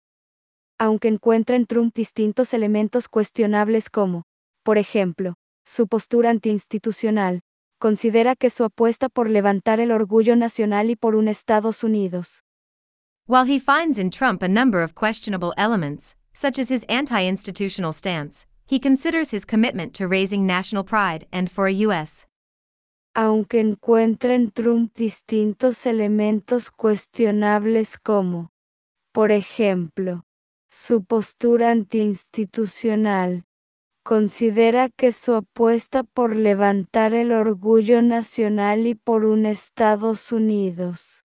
Speaker 1: Aunque encuentra en Trump distintos elementos cuestionables como, por ejemplo, su postura antiinstitucional, considera que su apuesta por levantar el orgullo nacional y por un Estados Unidos.
Speaker 2: While he finds in Trump a number of questionable elements, such as his anti-institutional stance, he considers his commitment to raising national pride and for a U S
Speaker 1: Aunque encuentra en Trump distintos elementos cuestionables como, por ejemplo, su postura antiinstitucional, considera que su apuesta por levantar el orgullo nacional y por un Estados Unidos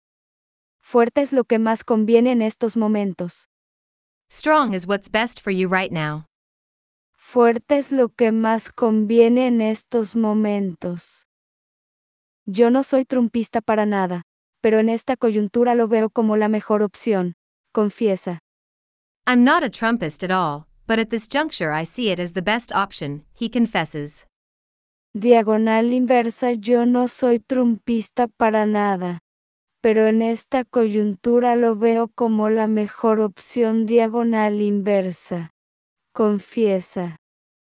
Speaker 1: fuerte es lo que más conviene en estos momentos.
Speaker 2: Strong is what's best for you right now.
Speaker 1: Fuerte es lo que más conviene en estos momentos. Yo no soy trumpista para nada, pero en esta coyuntura lo veo como la mejor opción, confiesa.
Speaker 2: I'm not a Trumpist at all, but at this juncture I see it as the best option, he confesses.
Speaker 1: Diagonal inversa. Yo no soy trumpista para nada, pero en esta coyuntura lo veo como la mejor opción. Diagonal inversa. Confiesa.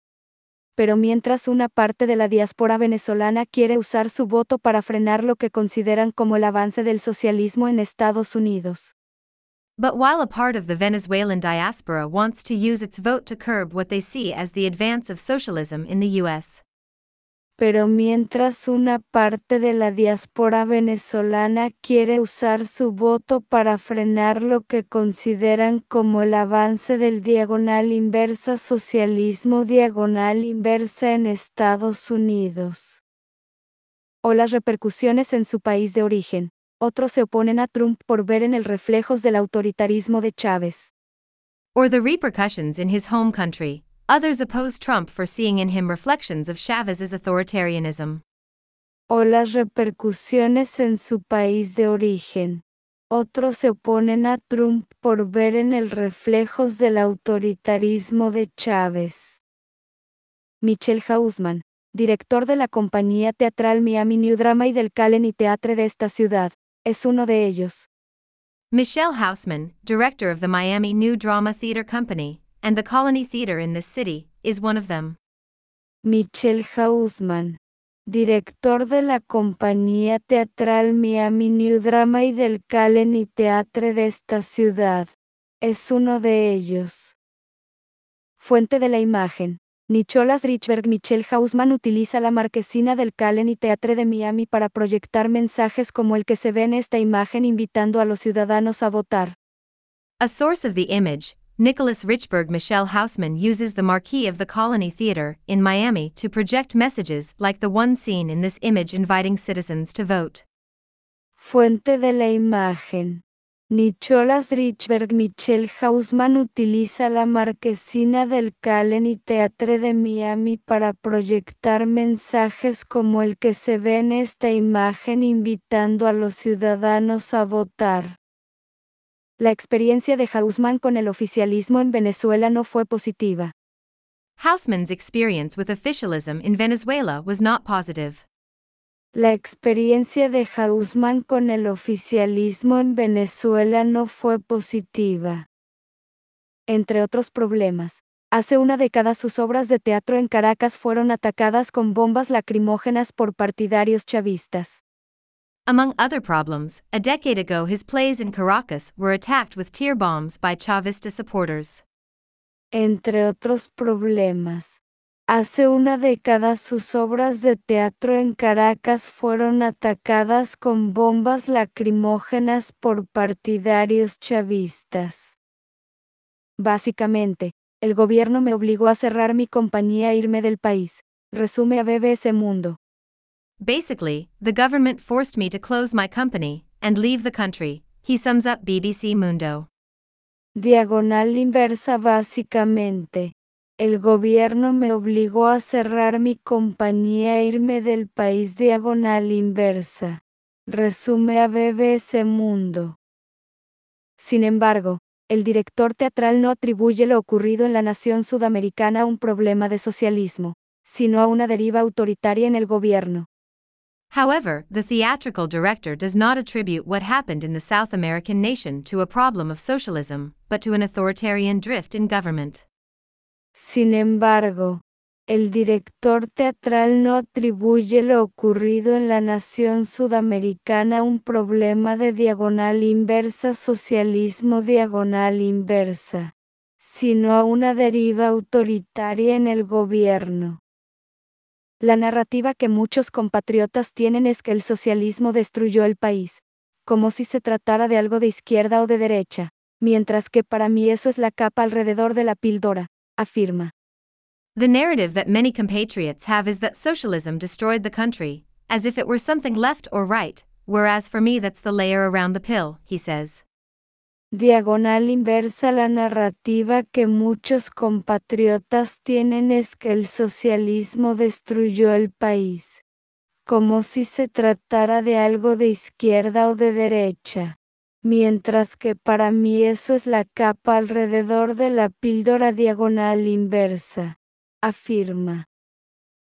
Speaker 1: Pero mientras una parte de la diáspora venezolana quiere usar su voto para frenar lo que consideran como el avance del socialismo en Estados Unidos.
Speaker 2: But while a part of the Venezuelan diaspora wants to use its vote to curb what they see as the advance of socialism in the U S
Speaker 1: Pero mientras una parte de la diáspora venezolana quiere usar su voto para frenar lo que consideran como el avance del diagonal inversa socialismo diagonal inversa en Estados Unidos, o las repercusiones en su país de origen, otros se oponen a Trump por ver en él reflejos del autoritarismo de Chávez.
Speaker 2: Or the repercussions in his home country. Others oppose Trump for seeing in him reflections of Chávez's authoritarianism.
Speaker 1: O las repercusiones en su país de origen. Otros se oponen a Trump por ver en él reflejos del autoritarismo de Chávez. Michel Hausman, director de la compañía teatral Miami New Drama y del Colony Theatre de esta ciudad, es uno de ellos.
Speaker 2: Michelle Hausman, director of the Miami New Drama Theater Company, and the Colony Theater in this city, is one of them.
Speaker 1: Michel Hausman, director de la compañía teatral Miami New Drama y del Colony Theatre de esta ciudad, es uno de ellos. Fuente de la imagen. Nicholas Richberg. Michel Hausman utiliza la marquesina del Colony Theatre de Miami para proyectar mensajes como el que se ve en esta imagen invitando a los ciudadanos a votar.
Speaker 2: A source of the image, Nicholas Richberg. Michelle Hausman uses the marquee of the Colony Theater in Miami to project messages like the one seen in this image inviting citizens to vote.
Speaker 1: Fuente de la imagen. Nicholas Richberg. Michel Hausman utiliza la marquesina del Colony Theatre de Miami para proyectar mensajes como el que se ve en esta imagen invitando a los ciudadanos a votar. La experiencia de Hausman con el oficialismo en Venezuela no fue positiva.
Speaker 2: Hausman's experience with officialism in Venezuela was not positive.
Speaker 1: La experiencia de Hausman con el oficialismo en Venezuela no fue positiva. Entre otros problemas, hace una década sus obras de teatro en Caracas fueron atacadas con bombas lacrimógenas por partidarios chavistas.
Speaker 2: Among other problems, a decade ago his plays in Caracas were attacked with tear bombs by Chavista supporters.
Speaker 1: Entre otros problemas, hace una década sus obras de teatro en Caracas fueron atacadas con bombas lacrimógenas por partidarios chavistas. Básicamente, el gobierno me obligó a cerrar mi compañía e irme del país, resume a B B C Mundo.
Speaker 2: Basically, the government forced me to close my company and leave the country, he sums up B B C Mundo.
Speaker 1: Diagonal inversa. Básicamente, el gobierno me obligó a cerrar mi compañía e irme del país. Diagonal inversa. Resume a B B C Mundo. Sin embargo, el director teatral no atribuye lo ocurrido en la nación sudamericana a un problema de socialismo, sino a una deriva autoritaria en el gobierno.
Speaker 2: However, the theatrical director does not attribute what happened in the South American nation to a problem of socialism, but to an authoritarian drift in government.
Speaker 1: Sin embargo, el director teatral no atribuye lo ocurrido en la nación sudamericana a un problema de diagonal inversa socialismo diagonal inversa, sino a una deriva autoritaria en el gobierno. La narrativa que muchos compatriotas tienen es que el socialismo destruyó el país, como si se tratara de algo de izquierda o de derecha, mientras que para mí eso es la capa alrededor de la píldora, afirma.
Speaker 2: The narrative that many compatriots have is that socialism destroyed the country, as if it were something left or right, whereas for me that's the layer around the pill, he says.
Speaker 1: Diagonal inversa. La narrativa que muchos compatriotas tienen es que el socialismo destruyó el país, como si se tratara de algo de izquierda o de derecha, mientras que para mí eso es la capa alrededor de la píldora. Diagonal inversa, afirma.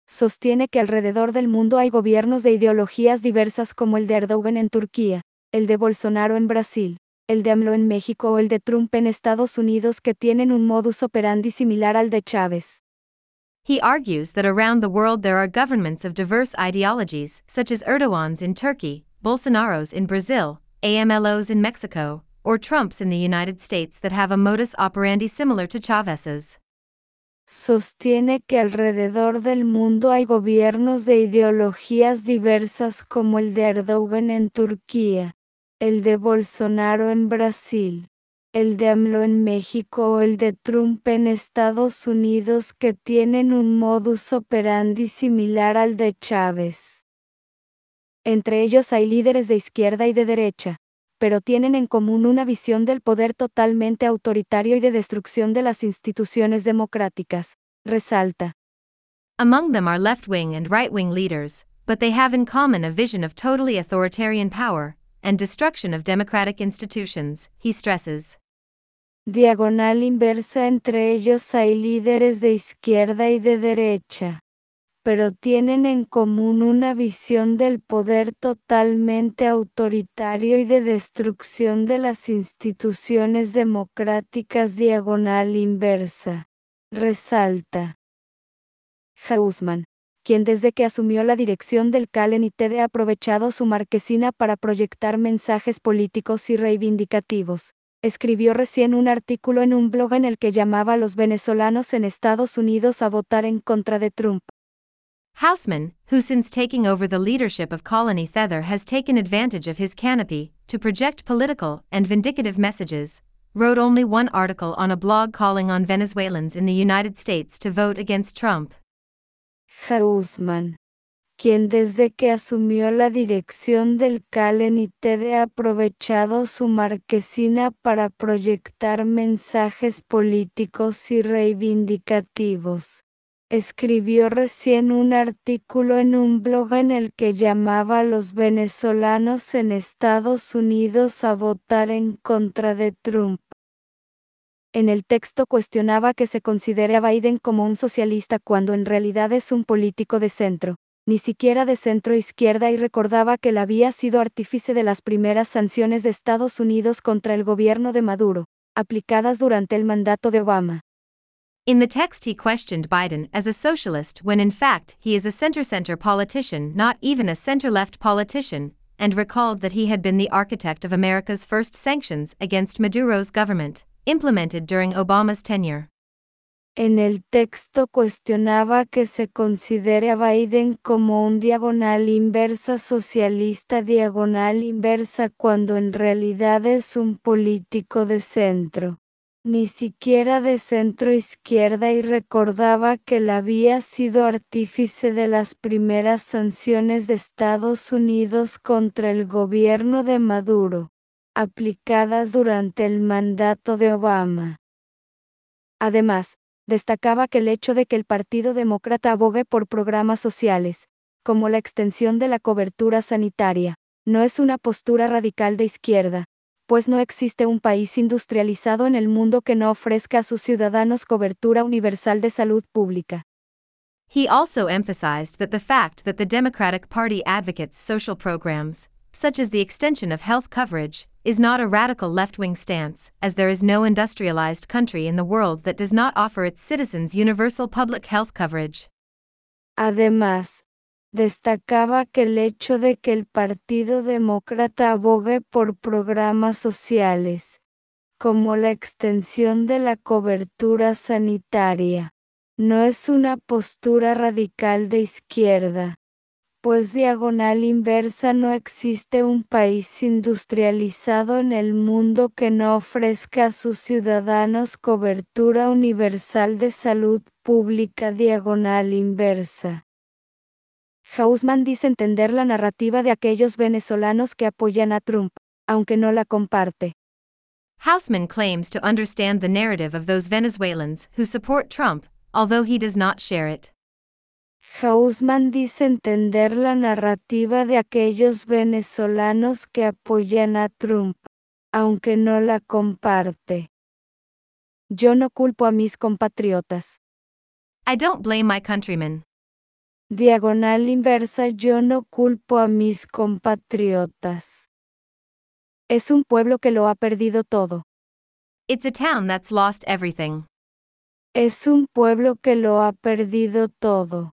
Speaker 1: sostiene que alrededor del mundo hay gobiernos de ideologías diversas como el de Erdogan en Turquía, el de Bolsonaro en Brasil, el de AMLO en México o el de Trump en Estados Unidos que tienen un modus operandi similar al de Chávez.
Speaker 2: He argues that around the world there are governments of diverse ideologies, such as Erdogan's in Turkey, Bolsonaro's in Brazil, AMLO's in Mexico, or Trump's in the United States that have a modus operandi similar to Chávez's.
Speaker 1: Sostiene que alrededor del mundo hay gobiernos de ideologías diversas como el de Erdogan en Turquía, el de Bolsonaro en Brasil, el de AMLO en México o el de Trump en Estados Unidos que tienen un modus operandi similar al de Chávez. Entre ellos hay líderes de izquierda y de derecha, pero tienen en común una visión del poder totalmente autoritario y de destrucción de las instituciones democráticas, resalta.
Speaker 2: Among them are left-wing and right-wing leaders, but they have in common a vision of totally authoritarian power and destruction of democratic institutions, he stresses.
Speaker 1: Diagonal inversa. Entre ellos hay líderes de izquierda y de derecha, pero tienen en común una visión del poder totalmente autoritario y de destrucción de las instituciones democráticas. Diagonal inversa, resalta. Hausman, quien desde que asumió la dirección del C A L N I T D ha aprovechado su marquesina para proyectar mensajes políticos y reivindicativos, escribió recién un artículo en un blog en el que llamaba a los venezolanos en Estados Unidos a votar en contra de Trump.
Speaker 2: Hausman, who since taking over the leadership of Colony Feather has taken advantage of his canopy to project political and vindicative messages, wrote only one article on a blog calling on Venezuelans in the United States to vote against Trump.
Speaker 1: Hausman, quien desde que asumió la dirección del C A L N I T D ha aprovechado su marquesina para proyectar mensajes políticos y reivindicativos, escribió recién un artículo en un blog en el que llamaba a los venezolanos en Estados Unidos a votar en contra de Trump. En el texto cuestionaba que se considere a Biden como un socialista cuando en realidad es un político de centro, ni siquiera de centro-izquierda, y recordaba que él había sido artífice de las primeras sanciones de Estados Unidos contra el gobierno de Maduro, aplicadas durante el mandato de Obama.
Speaker 2: In the text he questioned Biden as a socialist when in fact he is a center-center politician, not even a center-left politician, and recalled that he had been the architect of America's first sanctions against Maduro's government, implemented during Obama's tenure.
Speaker 1: En el texto cuestionaba que se considere a Biden como un diagonal inversa socialista diagonal inversa cuando en realidad es un político de centro, ni siquiera de centro izquierda, y recordaba que él había sido artífice de las primeras sanciones de Estados Unidos contra el gobierno de Maduro, aplicadas durante el mandato de Obama. Además, destacaba que el hecho de que el Partido Demócrata abogue por programas sociales, como la extensión de la cobertura sanitaria, no es una postura radical de izquierda, pues no existe un país industrializado en el mundo que no ofrezca a sus ciudadanos cobertura universal de salud pública.
Speaker 2: He also emphasized that the fact that the Democratic Party advocates social programs, such as the extension of health coverage, is not a radical left-wing stance, as there is no industrialized country in the world that does not offer its citizens universal public health coverage.
Speaker 1: Además, destacaba que el hecho de que el Partido Demócrata abogue por programas sociales, como la extensión de la cobertura sanitaria, no es una postura radical de izquierda, pues diagonal inversa no existe un país industrializado en el mundo que no ofrezca a sus ciudadanos cobertura universal de salud pública. Diagonal inversa. Hausman dice entender la narrativa de aquellos venezolanos que apoyan a Trump, aunque no la comparte.
Speaker 2: Hausman claims to understand the narrative of those Venezuelans who support Trump, although he does not share it.
Speaker 1: Hausman dice entender la narrativa de aquellos venezolanos que apoyan a Trump, aunque no la comparte. Yo no culpo a mis compatriotas.
Speaker 2: I don't blame my countrymen.
Speaker 1: Diagonal inversa. Yo no culpo a mis compatriotas. Es un pueblo que lo ha perdido todo.
Speaker 2: It's a town that's lost everything.
Speaker 1: Es un pueblo que lo ha perdido todo.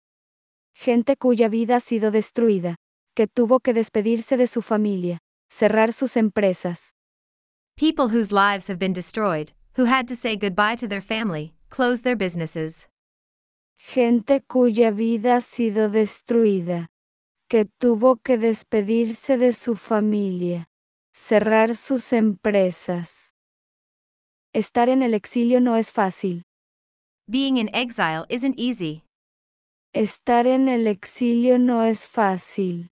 Speaker 1: Gente cuya vida ha sido destruida, que tuvo que despedirse de su familia, cerrar sus empresas.
Speaker 2: People whose lives have been destroyed, who had to say goodbye to their family, close their businesses.
Speaker 1: Gente cuya vida ha sido destruida, que tuvo que despedirse de su familia, cerrar sus empresas. Estar en el exilio no es fácil.
Speaker 2: Being in exile isn't easy.
Speaker 1: Estar en el exilio no es fácil.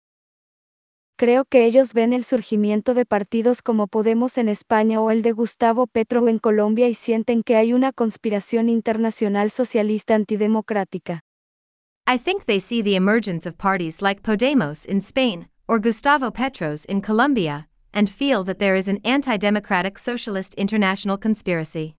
Speaker 1: Creo que ellos ven el surgimiento de partidos como Podemos en España o el de Gustavo Petro en Colombia y sienten que hay una conspiración internacional socialista antidemocrática.
Speaker 2: I think they see the emergence of parties like Podemos in Spain, or Gustavo Petros in Colombia, and feel that there is an anti-democratic socialist international conspiracy.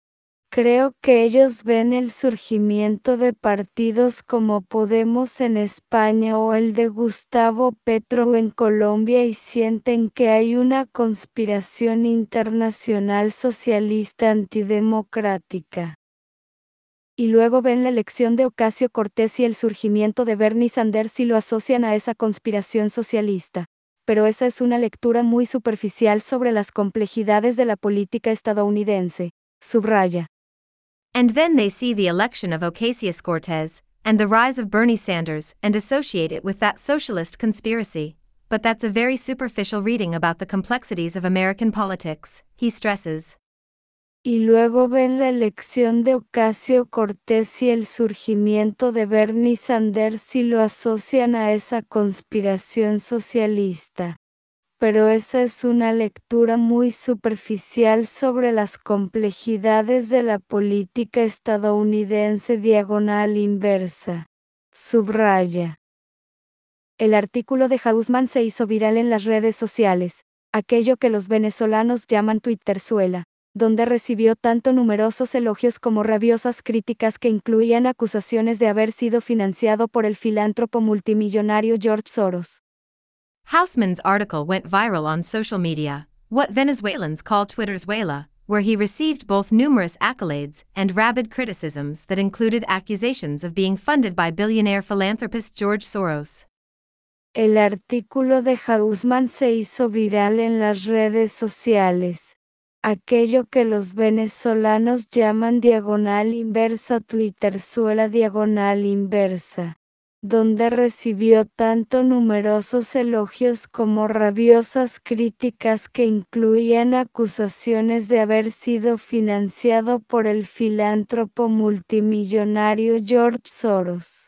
Speaker 1: Creo que ellos ven el surgimiento de partidos como Podemos en España o el de Gustavo Petro en Colombia y sienten que hay una conspiración internacional socialista antidemocrática. Y luego ven la elección de Ocasio Cortés y el surgimiento de Bernie Sanders y lo asocian a esa conspiración socialista. Pero esa es una lectura muy superficial sobre las complejidades de la política estadounidense, subraya.
Speaker 2: And then they see the election of Ocasio-Cortez, and the rise of Bernie Sanders, and associate it with that socialist conspiracy. But that's a very superficial reading about the complexities of American politics, he stresses.
Speaker 1: Y luego ven la elección de Ocasio Cortés y el surgimiento de Bernie Sanders y lo asocian a esa conspiración socialista. Pero esa es una lectura muy superficial sobre las complejidades de la política estadounidense diagonal inversa. Subraya. El artículo de Hausman se hizo viral en las redes sociales, aquello que los venezolanos llaman Twitterzuela, donde recibió tanto numerosos elogios como rabiosas críticas que incluían acusaciones de haber sido financiado por el filántropo multimillonario George Soros.
Speaker 2: Hausman's article went viral on social media, what Venezuelans call Twitterzuela, where he received both numerous accolades and rabid criticisms that included accusations of being funded by billionaire philanthropist George Soros.
Speaker 1: El artículo de Hausman se hizo viral en las redes sociales, aquello que los venezolanos llaman diagonal inversa Twitterzuela diagonal inversa, donde recibió tanto numerosos elogios como rabiosas críticas que incluían acusaciones de haber sido financiado por el filántropo multimillonario George Soros.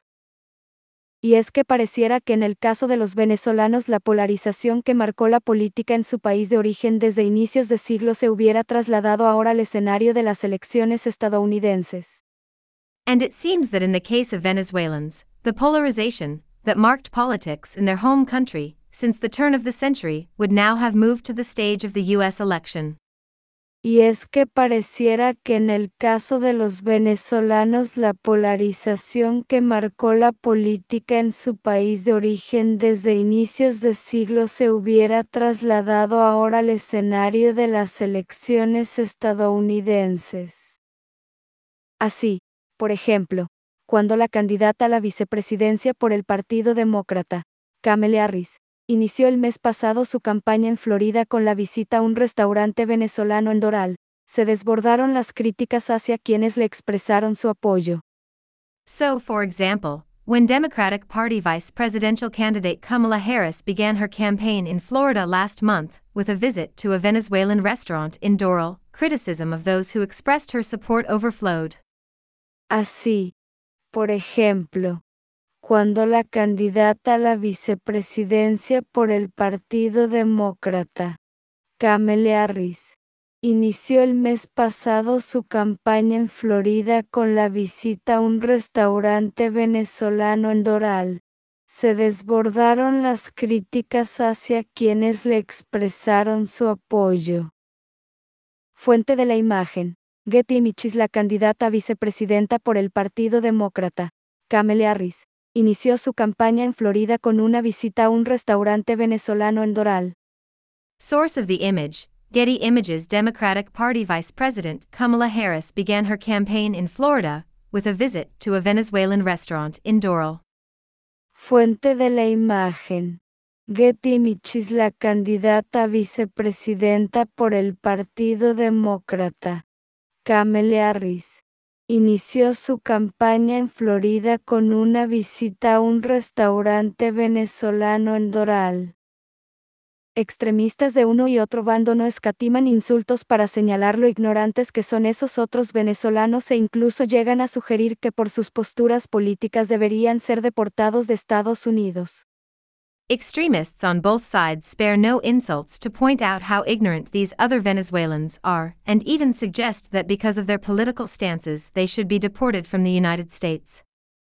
Speaker 1: Y es que pareciera que en el caso de los venezolanos la polarización que marcó la política en su país de origen desde inicios de siglo se hubiera trasladado ahora al escenario de las elecciones estadounidenses.
Speaker 2: And it seems that in the case of Venezuelans, the polarization that marked politics in their home country since the turn of the century would now have moved to the stage of the U S election.
Speaker 1: Y es que pareciera que en el caso de los venezolanos la polarización que marcó la política en su país de origen desde inicios de siglo se hubiera trasladado ahora al escenario de las elecciones estadounidenses. Así, por ejemplo, cuando la candidata a la vicepresidencia por el Partido Demócrata, Kamala Harris, inició el mes pasado su campaña en Florida con la visita a un restaurante venezolano en Doral, se desbordaron las críticas hacia quienes le expresaron su apoyo.
Speaker 2: So, for example, when Democratic Party vice presidential candidate Kamala Harris began her campaign in Florida last month with a visit to a Venezuelan restaurant in Doral, criticism of those who expressed her support overflowed.
Speaker 1: Así, por ejemplo, cuando la candidata a la vicepresidencia por el Partido Demócrata, Kamala Harris, inició el mes pasado su campaña en Florida con la visita a un restaurante venezolano en Doral, se desbordaron las críticas hacia quienes le expresaron su apoyo. Fuente de la imagen: Getty Images. La candidata a vicepresidenta por el Partido Demócrata, Kamala Harris, inició su campaña en Florida con una visita a un restaurante venezolano en Doral.
Speaker 2: Source of the image, Getty Images. Democratic Party Vice President Kamala Harris began her campaign in Florida, with a visit to a Venezuelan restaurant in Doral.
Speaker 1: Fuente de la imagen. Getty Images. La candidata a vicepresidenta por el Partido Demócrata, Kamala Harris, inició su campaña en Florida con una visita a un restaurante venezolano en Doral. Extremistas de uno y otro bando no escatiman insultos para señalar lo ignorantes que son esos otros venezolanos e incluso llegan a sugerir que por sus posturas políticas deberían ser deportados de Estados Unidos.
Speaker 2: Extremists on both sides spare no insults to point out how ignorant these other Venezuelans are, and even suggest that because of their political stances they should be deported from the United States.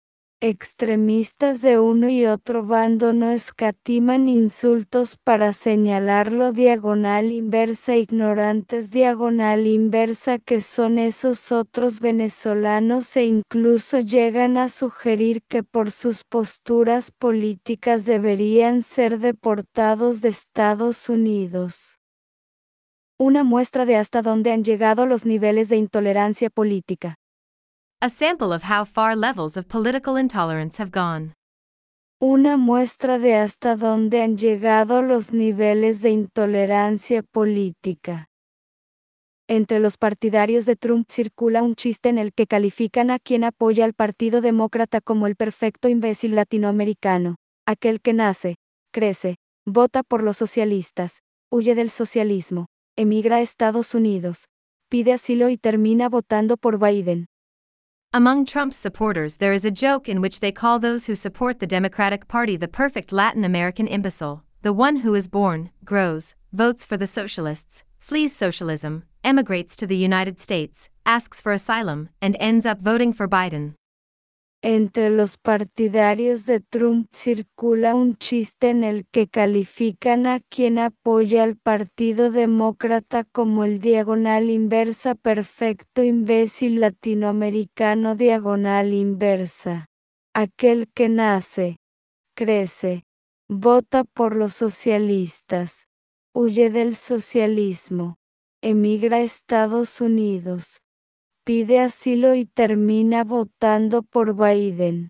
Speaker 1: Extremistas de uno y otro bando no escatiman insultos para señalarlo diagonal inversa ignorantes diagonal inversa que son esos otros venezolanos e incluso llegan a sugerir que por sus posturas políticas deberían ser deportados de Estados Unidos. Una muestra de hasta dónde han llegado los niveles de intolerancia política.
Speaker 2: A sample of how far levels of political intolerance have gone.
Speaker 1: Una muestra de hasta dónde han llegado los niveles de intolerancia política. Entre los partidarios de Trump circula un chiste en el que califican a quien apoya al Partido Demócrata como el perfecto imbécil latinoamericano, aquel que nace, crece, vota por los socialistas, huye del socialismo, emigra a Estados Unidos, pide asilo y termina votando por Biden.
Speaker 2: Among Trump's supporters there is a joke in which they call those who support the Democratic Party the perfect Latin American imbecile, the one who is born, grows, votes for the socialists, flees socialism, emigrates to the United States, asks for asylum, and ends up voting for Biden.
Speaker 1: Entre los partidarios de Trump circula un chiste en el que califican a quien apoya al Partido Demócrata como el diagonal inversa perfecto imbécil latinoamericano diagonal inversa. Aquel que nace, crece, vota por los socialistas, huye del socialismo, emigra a Estados Unidos, pide asilo y termina votando por Biden.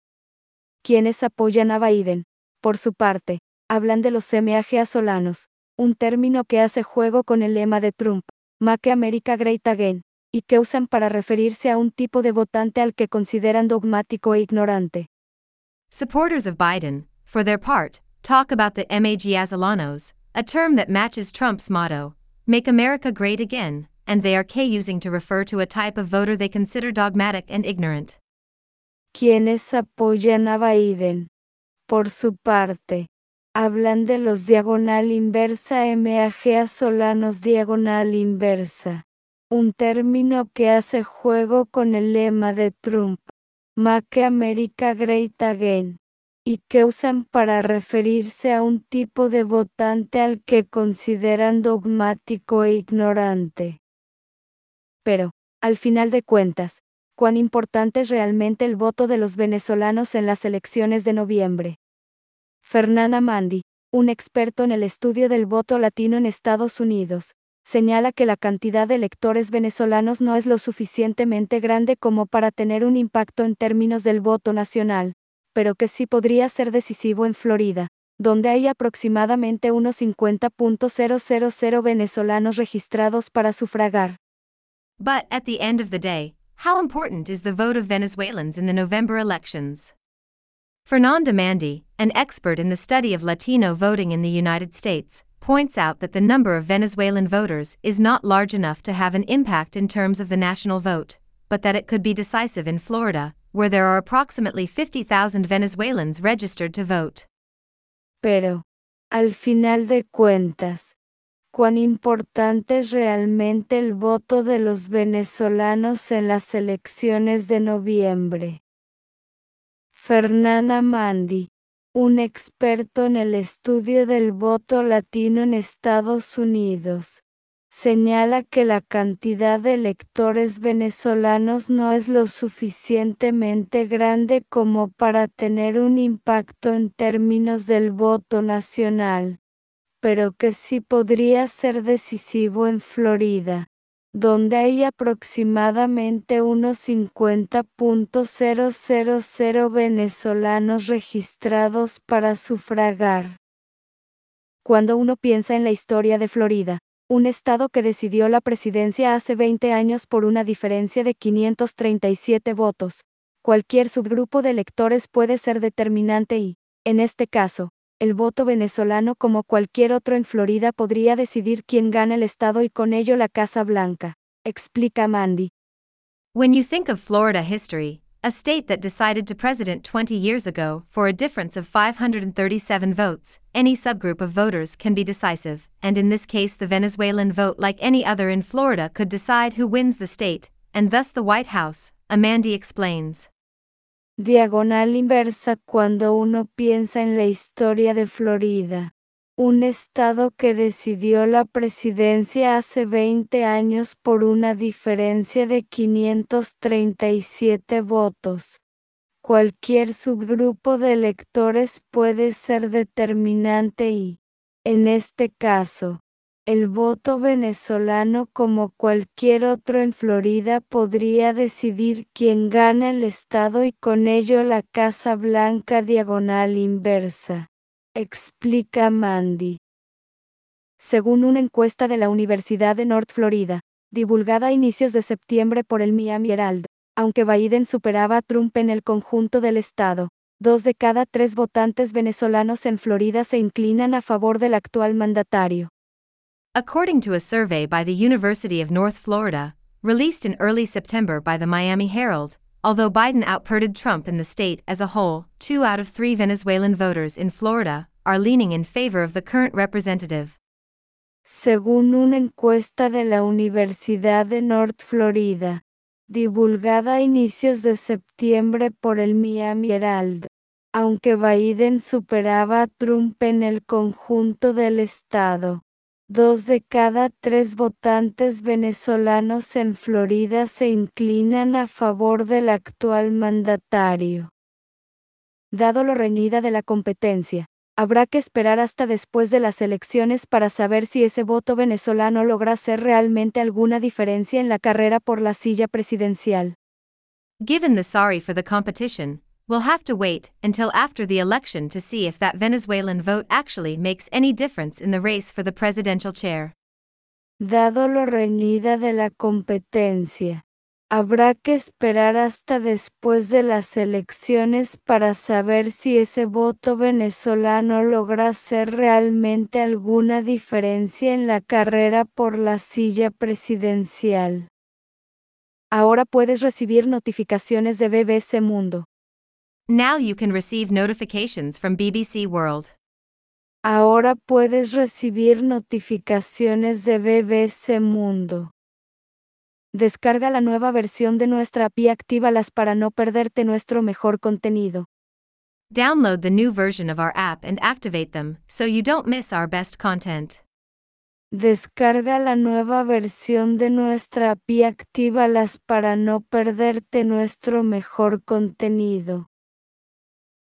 Speaker 1: Quienes apoyan a Biden, por su parte, hablan de los meajeasolanos, un término que hace juego con el lema de Trump, Make America Great Again, y que usan para referirse a un tipo de votante al que consideran dogmático e ignorante.
Speaker 2: Supporters of Biden, for their part, talk about the meajeasolanos, a term that matches Trump's motto, Make America Great Again, and they are using to refer to a type of voter they consider dogmatic and ignorant.
Speaker 1: Quienes apoyan a Biden, por su parte, hablan de los diagonal inversa meajeasolanos diagonal inversa, un término que hace juego con el lema de Trump, Make America Great Again, y que usan para referirse a un tipo de votante al que consideran dogmático e ignorante. Pero, al final de cuentas, ¿cuán importante es realmente el voto de los venezolanos en las elecciones de noviembre? Fernanda Mandi, un experto en el estudio del voto latino en Estados Unidos, señala que la cantidad de electores venezolanos no es lo suficientemente grande como para tener un impacto en términos del voto nacional, pero que sí podría ser decisivo en Florida, donde hay aproximadamente unos cincuenta mil venezolanos registrados para sufragar.
Speaker 2: But at the end of the day, how important is the vote of Venezuelans in the November elections? Fernanda Mandi, an expert in the study of Latino voting in the United States, points out that the number of Venezuelan voters is not large enough to have an impact in terms of the national vote, but that it could be decisive in Florida, where there are approximately fifty thousand Venezuelans registered to vote.
Speaker 1: Pero, al final de cuentas, ¿cuán importante es realmente el voto de los venezolanos en las elecciones de noviembre? Fernanda Mandi, un experto en el estudio del voto latino en Estados Unidos, señala que la cantidad de electores venezolanos no es lo suficientemente grande como para tener un impacto en términos del voto nacional, pero que sí podría ser decisivo en Florida, donde hay aproximadamente unos cincuenta mil venezolanos registrados para sufragar. Cuando uno piensa en la historia de Florida, un estado que decidió la presidencia hace veinte años por una diferencia de quinientos treinta y siete votos, cualquier subgrupo de electores puede ser determinante y, en este caso, el voto venezolano como cualquier otro en Florida podría decidir quién gana el estado y con ello la Casa Blanca, explica Mandy.
Speaker 2: When you think of Florida history, a state that decided to president twenty years ago for a difference of five hundred thirty-seven votes, any subgroup of voters can be decisive, and in this case the Venezuelan vote like any other in Florida could decide who wins the state, and thus the White House, Mandy explains.
Speaker 1: Diagonal inversa cuando uno piensa en la historia de Florida, un estado que decidió la presidencia hace veinte años por una diferencia de quinientos treinta y siete votos. Cualquier subgrupo de electores puede ser determinante y, en este caso, el voto venezolano como cualquier otro en Florida podría decidir quién gana el estado y con ello la Casa Blanca diagonal inversa, explica Mandy. Según una encuesta de la Universidad de North Florida, divulgada a inicios de septiembre por el Miami Herald, aunque Biden superaba a Trump en el conjunto del estado, dos de cada tres votantes venezolanos en Florida se inclinan a favor del actual mandatario.
Speaker 2: According to a survey by the University of North Florida, released in early September by the Miami Herald, although Biden outperformed Trump in the state as a whole, two out of three Venezuelan voters in Florida are leaning in favor of the current representative.
Speaker 1: Según una encuesta de la Universidad de North Florida, divulgada a inicios de septiembre por el Miami Herald, aunque Biden superaba a Trump en el conjunto del estado, dos de cada tres votantes venezolanos en Florida se inclinan a favor del actual mandatario. Dado lo reñida de la competencia, habrá que esperar hasta después de las elecciones para saber si ese voto venezolano logra hacer realmente alguna diferencia en la carrera por la silla presidencial.
Speaker 2: Given the sorry for the competition, we'll have to wait until after the election to see if that Venezuelan vote actually makes any difference in the race for the presidential chair.
Speaker 1: Dado lo reñida de la competencia, habrá que esperar hasta después de las elecciones para saber si ese voto venezolano logra hacer realmente alguna diferencia en la carrera por la silla presidencial. Ahora puedes recibir notificaciones de B B C Mundo.
Speaker 2: Now you can receive notifications from B B C World.
Speaker 1: Ahora puedes recibir notificaciones de B B C Mundo. Descarga la nueva versión de nuestra app y actívalas para no perderte nuestro mejor contenido.
Speaker 2: Download the new version of our app and activate them so you don't miss our best content.
Speaker 1: Descarga la nueva versión de nuestra app y actívalas para no perderte nuestro mejor contenido.